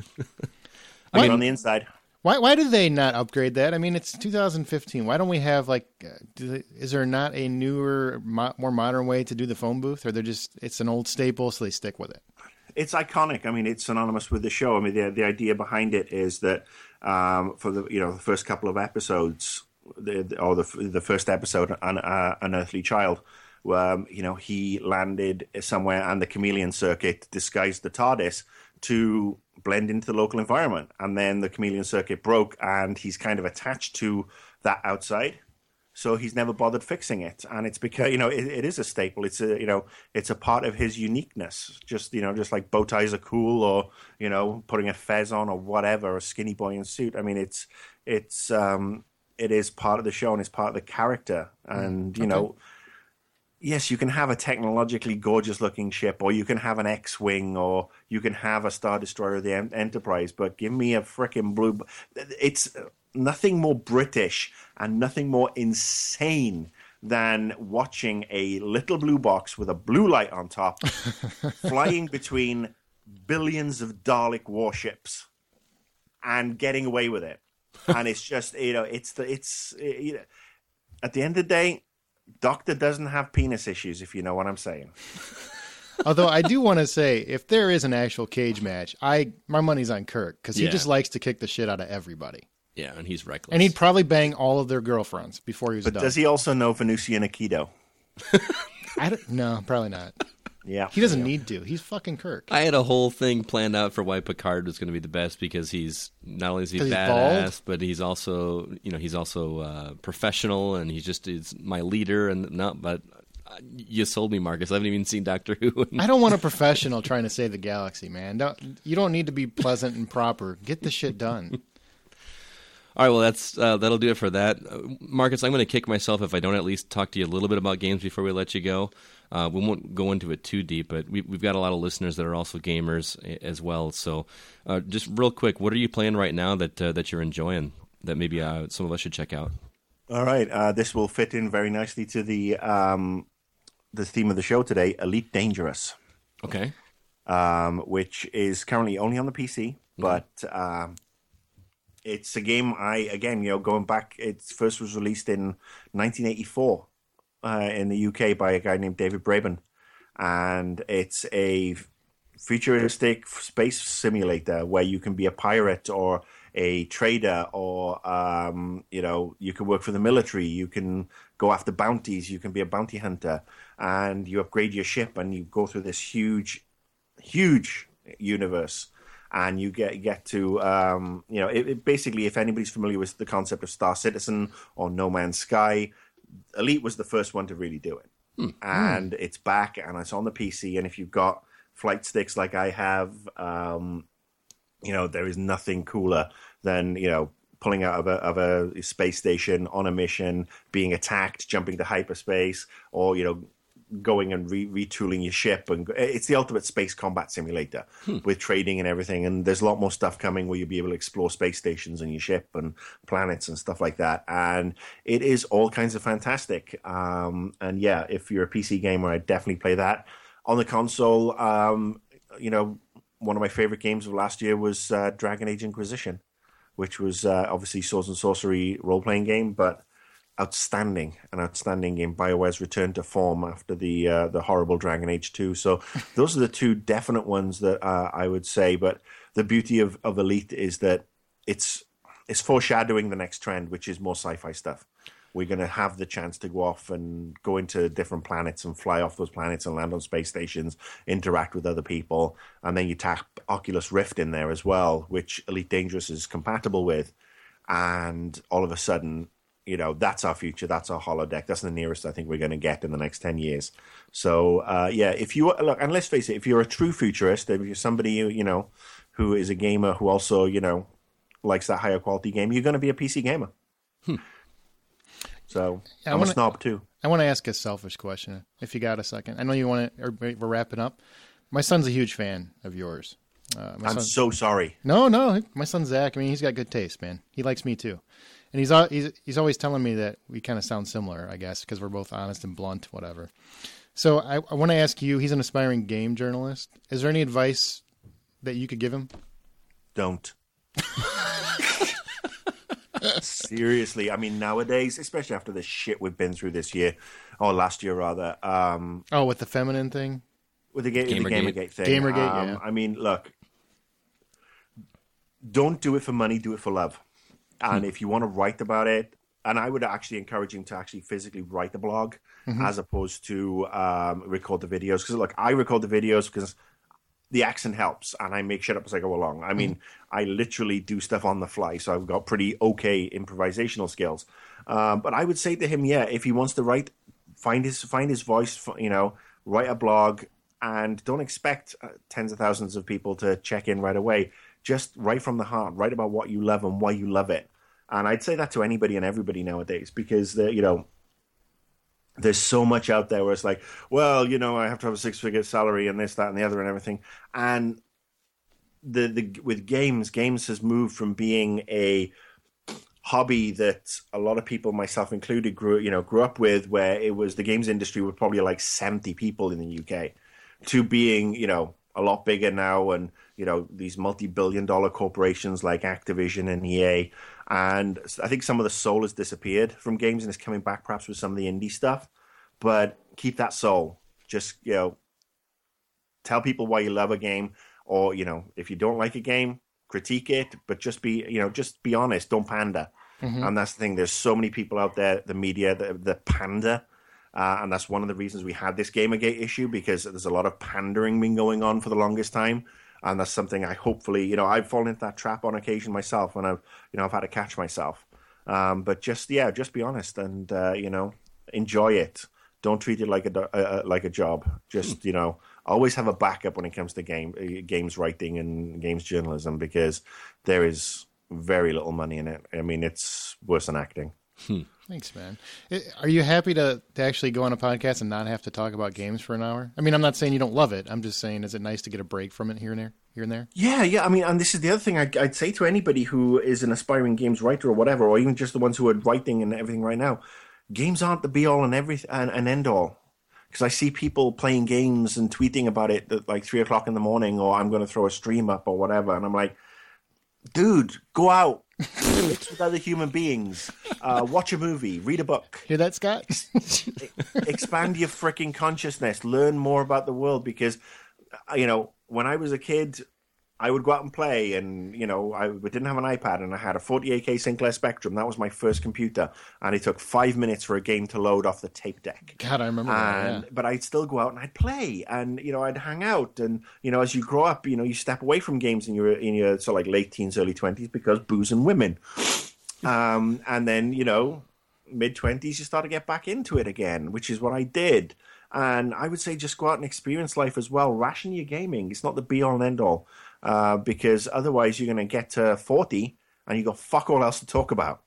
I mean, on the inside. Why why do they not upgrade that? I mean, it's two thousand fifteen. Why don't we have like? Uh, do they, is there not a newer, mo- more modern way to do the phone booth, or they're just it's an old staple, so they stick with it? It's iconic. I mean, it's synonymous with the show. I mean, the the idea behind it is that um, for the you know the first couple of episodes, the, or the the first episode, an uh, Unearthly Child, um, you know, he landed somewhere, and the Chameleon Circuit disguised the TARDIS to blend into the local environment, and then the Chameleon Circuit broke, and he's kind of attached to that outside, so he's never bothered fixing it. And it's because you know it, it is a staple. It's a you know it's a part of his uniqueness. Just you know just like bow ties are cool, or you know putting a fez on or whatever, a skinny boy in a suit. I mean, it's it's um it is part of the show, and it's part of the character. And you okay. know. Yes, you can have a technologically gorgeous-looking ship, or you can have an X-wing, or you can have a Star Destroyer of the Enterprise, but give me a frickin' blue... It's nothing more British and nothing more insane than watching a little blue box with a blue light on top flying between billions of Dalek warships and getting away with it. And it's just, you know, it's... the it's you know, at the end of the day... Doctor doesn't have penis issues, if you know what I'm saying. Although I do want to say, if there is an actual cage match, I my money's on Kirk, because he yeah. just likes to kick the shit out of everybody. Yeah, and he's reckless. And he'd probably bang all of their girlfriends before he was but done. But does he also know Venusian Aikido? I don't, no, probably not. Yeah, he doesn't yeah. need to. He's fucking Kirk. I had a whole thing planned out for why Picard was going to be the best, because he's not only is he he's badass, bald? but he's also you know he's also uh, professional, and he just is my leader. And not, but you sold me, Marcus. I haven't even seen Doctor Who. I don't want a professional trying to save the galaxy, man. Don't, you don't need to be pleasant and proper. Get the shit done. All right, well, that's uh, that'll do it for that. Uh, Marcus, I'm going to kick myself if I don't at least talk to you a little bit about games before we let you go. Uh, we won't go into it too deep, but we, we've got a lot of listeners that are also gamers as well. So uh, just real quick, what are you playing right now that uh, that you're enjoying that maybe uh, some of us should check out? All right, uh, this will fit in very nicely to the um, the theme of the show today, Elite Dangerous. Okay. Um, which is currently only on the P C, mm-hmm. but... Um, It's a game I, again, you know, going back, it first was released in nineteen eighty-four uh, in the U K by a guy named David Braben. And it's a futuristic space simulator where you can be a pirate or a trader, or, um, you know, you can work for the military. You can go after bounties. You can be a bounty hunter. And you upgrade your ship and you go through this huge, huge universe. And you get get to, um, you know, it, it basically, if anybody's familiar with the concept of Star Citizen or No Man's Sky, Elite was the first one to really do it. Hmm. And it's back, and it's on the P C. And if you've got flight sticks like I have, um, you know, there is nothing cooler than, you know, pulling out of a, of a space station on a mission, being attacked, jumping to hyperspace, or, you know, going and re- retooling your ship. And it's the ultimate space combat simulator hmm. with trading and everything. And there's a lot more stuff coming where you'll be able to explore space stations and your ship and planets and stuff like that. And it is all kinds of fantastic. Um, and yeah, if you're a P C gamer, I'd definitely play that. On the console, um, you know, one of my favorite games of last year was uh, Dragon Age Inquisition, which was uh, obviously Swords and Sorcery role-playing game, but outstanding, an outstanding game. BioWare's return to form after the uh, the horrible Dragon Age two. So those are the two definite ones that uh, I would say. But the beauty of, of Elite is that it's it's foreshadowing the next trend, which is more sci-fi stuff. We're going to have the chance to go off and go into different planets and fly off those planets and land on space stations, interact with other people. And then you tap Oculus Rift in there as well, which Elite Dangerous is compatible with. And all of a sudden, you know, that's our future. That's our holodeck. That's the nearest I think we're going to get in the next ten years. So, uh, yeah, if you look, and let's face it, if you're a true futurist, if you're somebody, you know, who is a gamer who also, you know, likes that higher quality game, you're going to be a P C gamer. Hmm. So yeah, I'm wanna, a snob too. I want to ask a selfish question, if you got a second. I know you want to. We're wrapping up. My son's a huge fan of yours. Uh, my I'm son, so sorry. No, no, my son Zach. I mean, he's got good taste, man. He likes me too, and he's he's he's always telling me that we kind of sound similar. I guess because we're both honest and blunt, whatever. So I, I want to ask you. He's an aspiring game journalist. Is there any advice that you could give him? Don't. Seriously, I mean, nowadays, especially after the shit we've been through this year, or last year rather. Um, oh, with the feminine thing? With the, ga- Gamergate. the Gamergate thing. Gamergate, um, yeah. I mean, look, don't do it for money, do it for love. And hmm. if you want to write about it, and I would actually encourage him to actually physically write the blog mm-hmm. as opposed to um, record the videos. Because, look, I record the videos because the accent helps, and I make shit up as I go along. I mean, mm-hmm. I literally do stuff on the fly, so I've got pretty okay improvisational skills. Um, but I would say to him, yeah, if he wants to write, find his find his voice, you know, write a blog, and don't expect uh, tens of thousands of people to check in right away. Just write from the heart. Write about what you love and why you love it. And I'd say that to anybody and everybody nowadays, because, you know, there's so much out there where it's like, well, you know, I have to have a six-figure salary and this, that, and the other and everything. And the the with games, games has moved from being a hobby that a lot of people, myself included, grew you know grew up with, where it was the games industry was probably like seventy people in the U K, to being, you know, a lot bigger now, and, you know, these multi-billion dollar corporations like Activision and E A. And I think some of the soul has disappeared from games and is coming back perhaps with some of the indie stuff. But keep that soul. Just, you know, tell people why you love a game, or, you know, if you don't like a game, critique it, but just be, you know, just be honest. Don't pander. Mm-hmm. And that's the thing. There's so many people out there, the media, the, the pander. Uh, and that's one of the reasons we had this Gamergate issue, because there's a lot of pandering been going on for the longest time. And that's something I hopefully, you know, I've fallen into that trap on occasion myself, and I've, you know, I've had to catch myself. Um, but just, yeah, just be honest and, uh, you know, enjoy it. Don't treat it like a, uh, like a job. Just, you know, always have a backup when it comes to game uh, games writing and games journalism, because there is very little money in it. I mean, it's worse than acting. Hmm. Thanks, man. Are you happy to, to actually go on a podcast and not have to talk about games for an hour? I mean, I'm not saying you don't love it. I'm just saying, is it nice to get a break from it here and there, here and there? Yeah, yeah. I mean, and this is the other thing I'd, I'd say to anybody who is an aspiring games writer or whatever, or even just the ones who are writing and everything right now. Games aren't the be all and every and, and end all. Because I see people playing games and tweeting about it at like three o'clock in the morning, or I'm going to throw a stream up or whatever, and I'm like, dude, go out. Mix with other human beings. Uh, watch a movie. Read a book. Hear that, Scott? Expand your freaking consciousness. Learn more about the world, because, you know, when I was a kid, I would go out and play, and, you know, I didn't have an iPad, and I had a forty-eight K Sinclair Spectrum. That was my first computer, and it took five minutes for a game to load off the tape deck. God, I remember and, that, yeah. But I'd still go out and I'd play, and, you know, I'd hang out, and, you know, as you grow up, you know, you step away from games in your, in your sort of like late teens, early twenties, because booze and women. Um, and then, you know, mid-twenties, you start to get back into it again, which is what I did. And I would say just go out and experience life as well. Ration your gaming. It's not the be-all and end-all. Uh, because otherwise you're going to get to forty and you got fuck all else to talk about.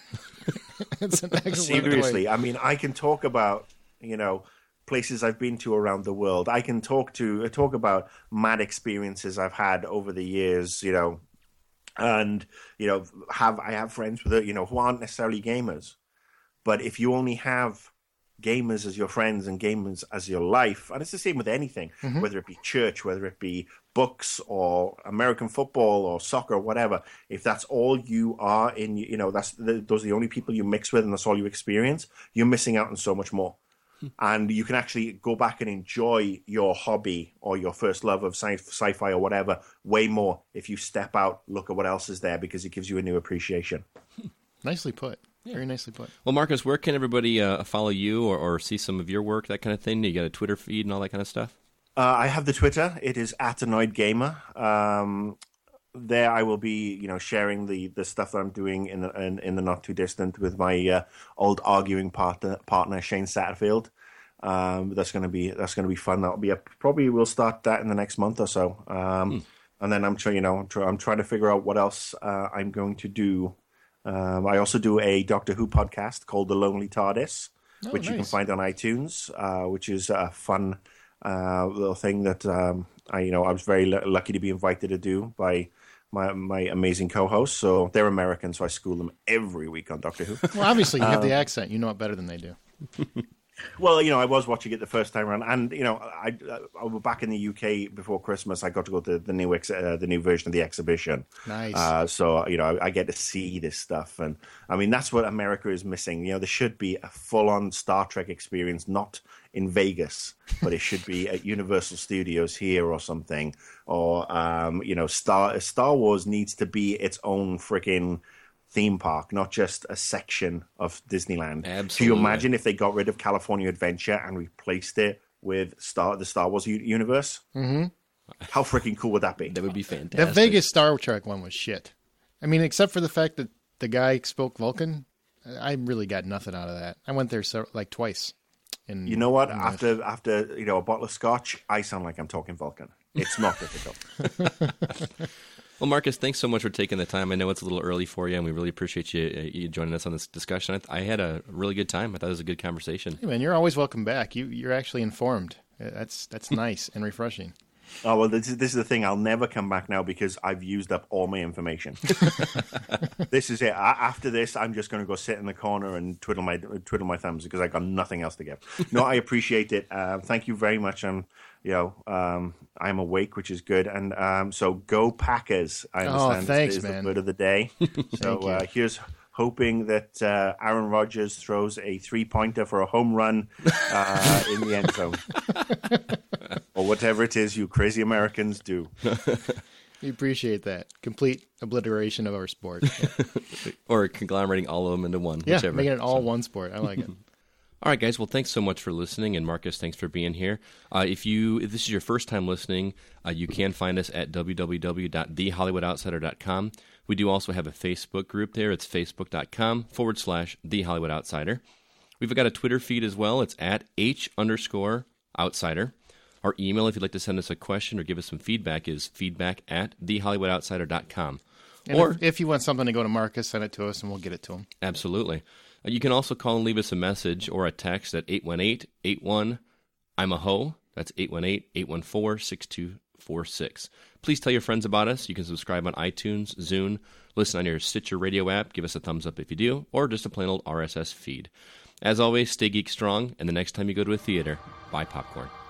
It's an Seriously, I mean, I can talk about, you know, places I've been to around the world. I can talk to talk about mad experiences I've had over the years, you know, and, you know, have I have friends with it, you know, who aren't necessarily gamers. But if you only have gamers as your friends and gamers as your life, and it's the same with anything, mm-hmm. whether it be church, whether it be books or American football or soccer or whatever, if that's all you are in, you know, that's the, those are the only people you mix with and that's all you experience, you're missing out on so much more. And you can actually go back and enjoy your hobby or your first love of sci- sci-fi or whatever way more if you step out, look at what else is there, because it gives you a new appreciation. Nicely put. Yeah. Very nicely put. Well, Marcus, where can everybody uh, follow you or, or see some of your work, that kind of thing? You got a Twitter feed and all that kind of stuff? Uh, I have the Twitter. It is at Annoyed Gamer. Um, there I will be, you know, sharing the, the stuff that I'm doing in the, in, in the not too distant with my uh, old arguing partner, partner Shane Satterfield. Um, that's going to be that's going to be fun. That'll be a, probably we'll start that in the next month or so. Um, hmm. And then I'm trying, you know, I'm, try, I'm trying to figure out what else uh, I'm going to do. Um, I also do a Doctor Who podcast called The Lonely TARDIS, oh, which nice. You can find on iTunes, uh, which is a fun uh, little thing that um, I, you know, I was very l- lucky to be invited to do by my my amazing co-hosts. So they're American, so I school them every week on Doctor Who. Well, obviously you have um, the accent. You know it better than they do. Well, you know, I was watching it the first time around, and you know, I, I was back in the U K before Christmas. I got to go to the new ex, uh, the new version of the exhibition. Nice. Uh, so you know, I, I get to see this stuff, and I mean, that's what America is missing. You know, there should be a full-on Star Trek experience, not in Vegas, but it should be at Universal Studios here or something. Or um, you know, Star Star Wars needs to be its own freaking theme park, not just a section of Disneyland. Absolutely. Can you imagine if they got rid of California Adventure and replaced it with Star the Star Wars u- universe? Mm-hmm. How freaking cool would that be? That would be fantastic. The Vegas Star Trek one was shit. I mean, except for the fact that the guy spoke Vulcan, I really got nothing out of that. I went there so, like twice. In, you know what? After the... after you know a bottle of scotch, I sound like I'm talking Vulcan. It's not difficult. Well, Marcus, thanks so much for taking the time. I know it's a little early for you, and we really appreciate you, you joining us on this discussion. I, I had a really good time. I thought it was a good conversation. Hey, man, you're always welcome back. You, you're actually informed. That's that's nice and refreshing. Oh, well, this is, this is the thing. I'll never come back now because I've used up all my information. This is it. I, after this, I'm just going to go sit in the corner and twiddle my twiddle my thumbs because I've got nothing else to give. No, I appreciate it. Uh, thank you very much. I'm, you know, um, I'm awake, which is good. And um, so go Packers. I understand oh, thanks, is man. the word of the day. So uh, here's hoping that uh, Aaron Rodgers throws a three-pointer for a home run uh, in the end zone. Or whatever it is you crazy Americans do. We appreciate that. Complete obliteration of our sport. Yeah. Or conglomerating all of them into one. Yeah, whichever. making it all so. one sport. I like it. All right, guys. Well, thanks so much for listening, and Marcus, thanks for being here. Uh, if you if this is your first time listening, uh, you can find us at w w w dot the hollywood outsider dot com. We do also have a Facebook group there. It's facebook.com forward slash The Hollywood Outsider. We've got a Twitter feed as well. It's at H underscore outsider. Our email, if you'd like to send us a question or give us some feedback, is feedback at the hollywood outsider dot com. And or if, if you want something to go to Marcus, send it to us and we'll get it to him. Absolutely. Uh, you can also call and leave us a message or a text at eight one eight, eight one, I'm a Ho. That's eight one eight, eight one four, six two four six. Please tell your friends about us. You can subscribe on iTunes, Zune, listen on your Stitcher radio app, give us a thumbs up if you do, or just a plain old R S S feed. As always, stay geek strong, and the next time you go to a theater, buy popcorn.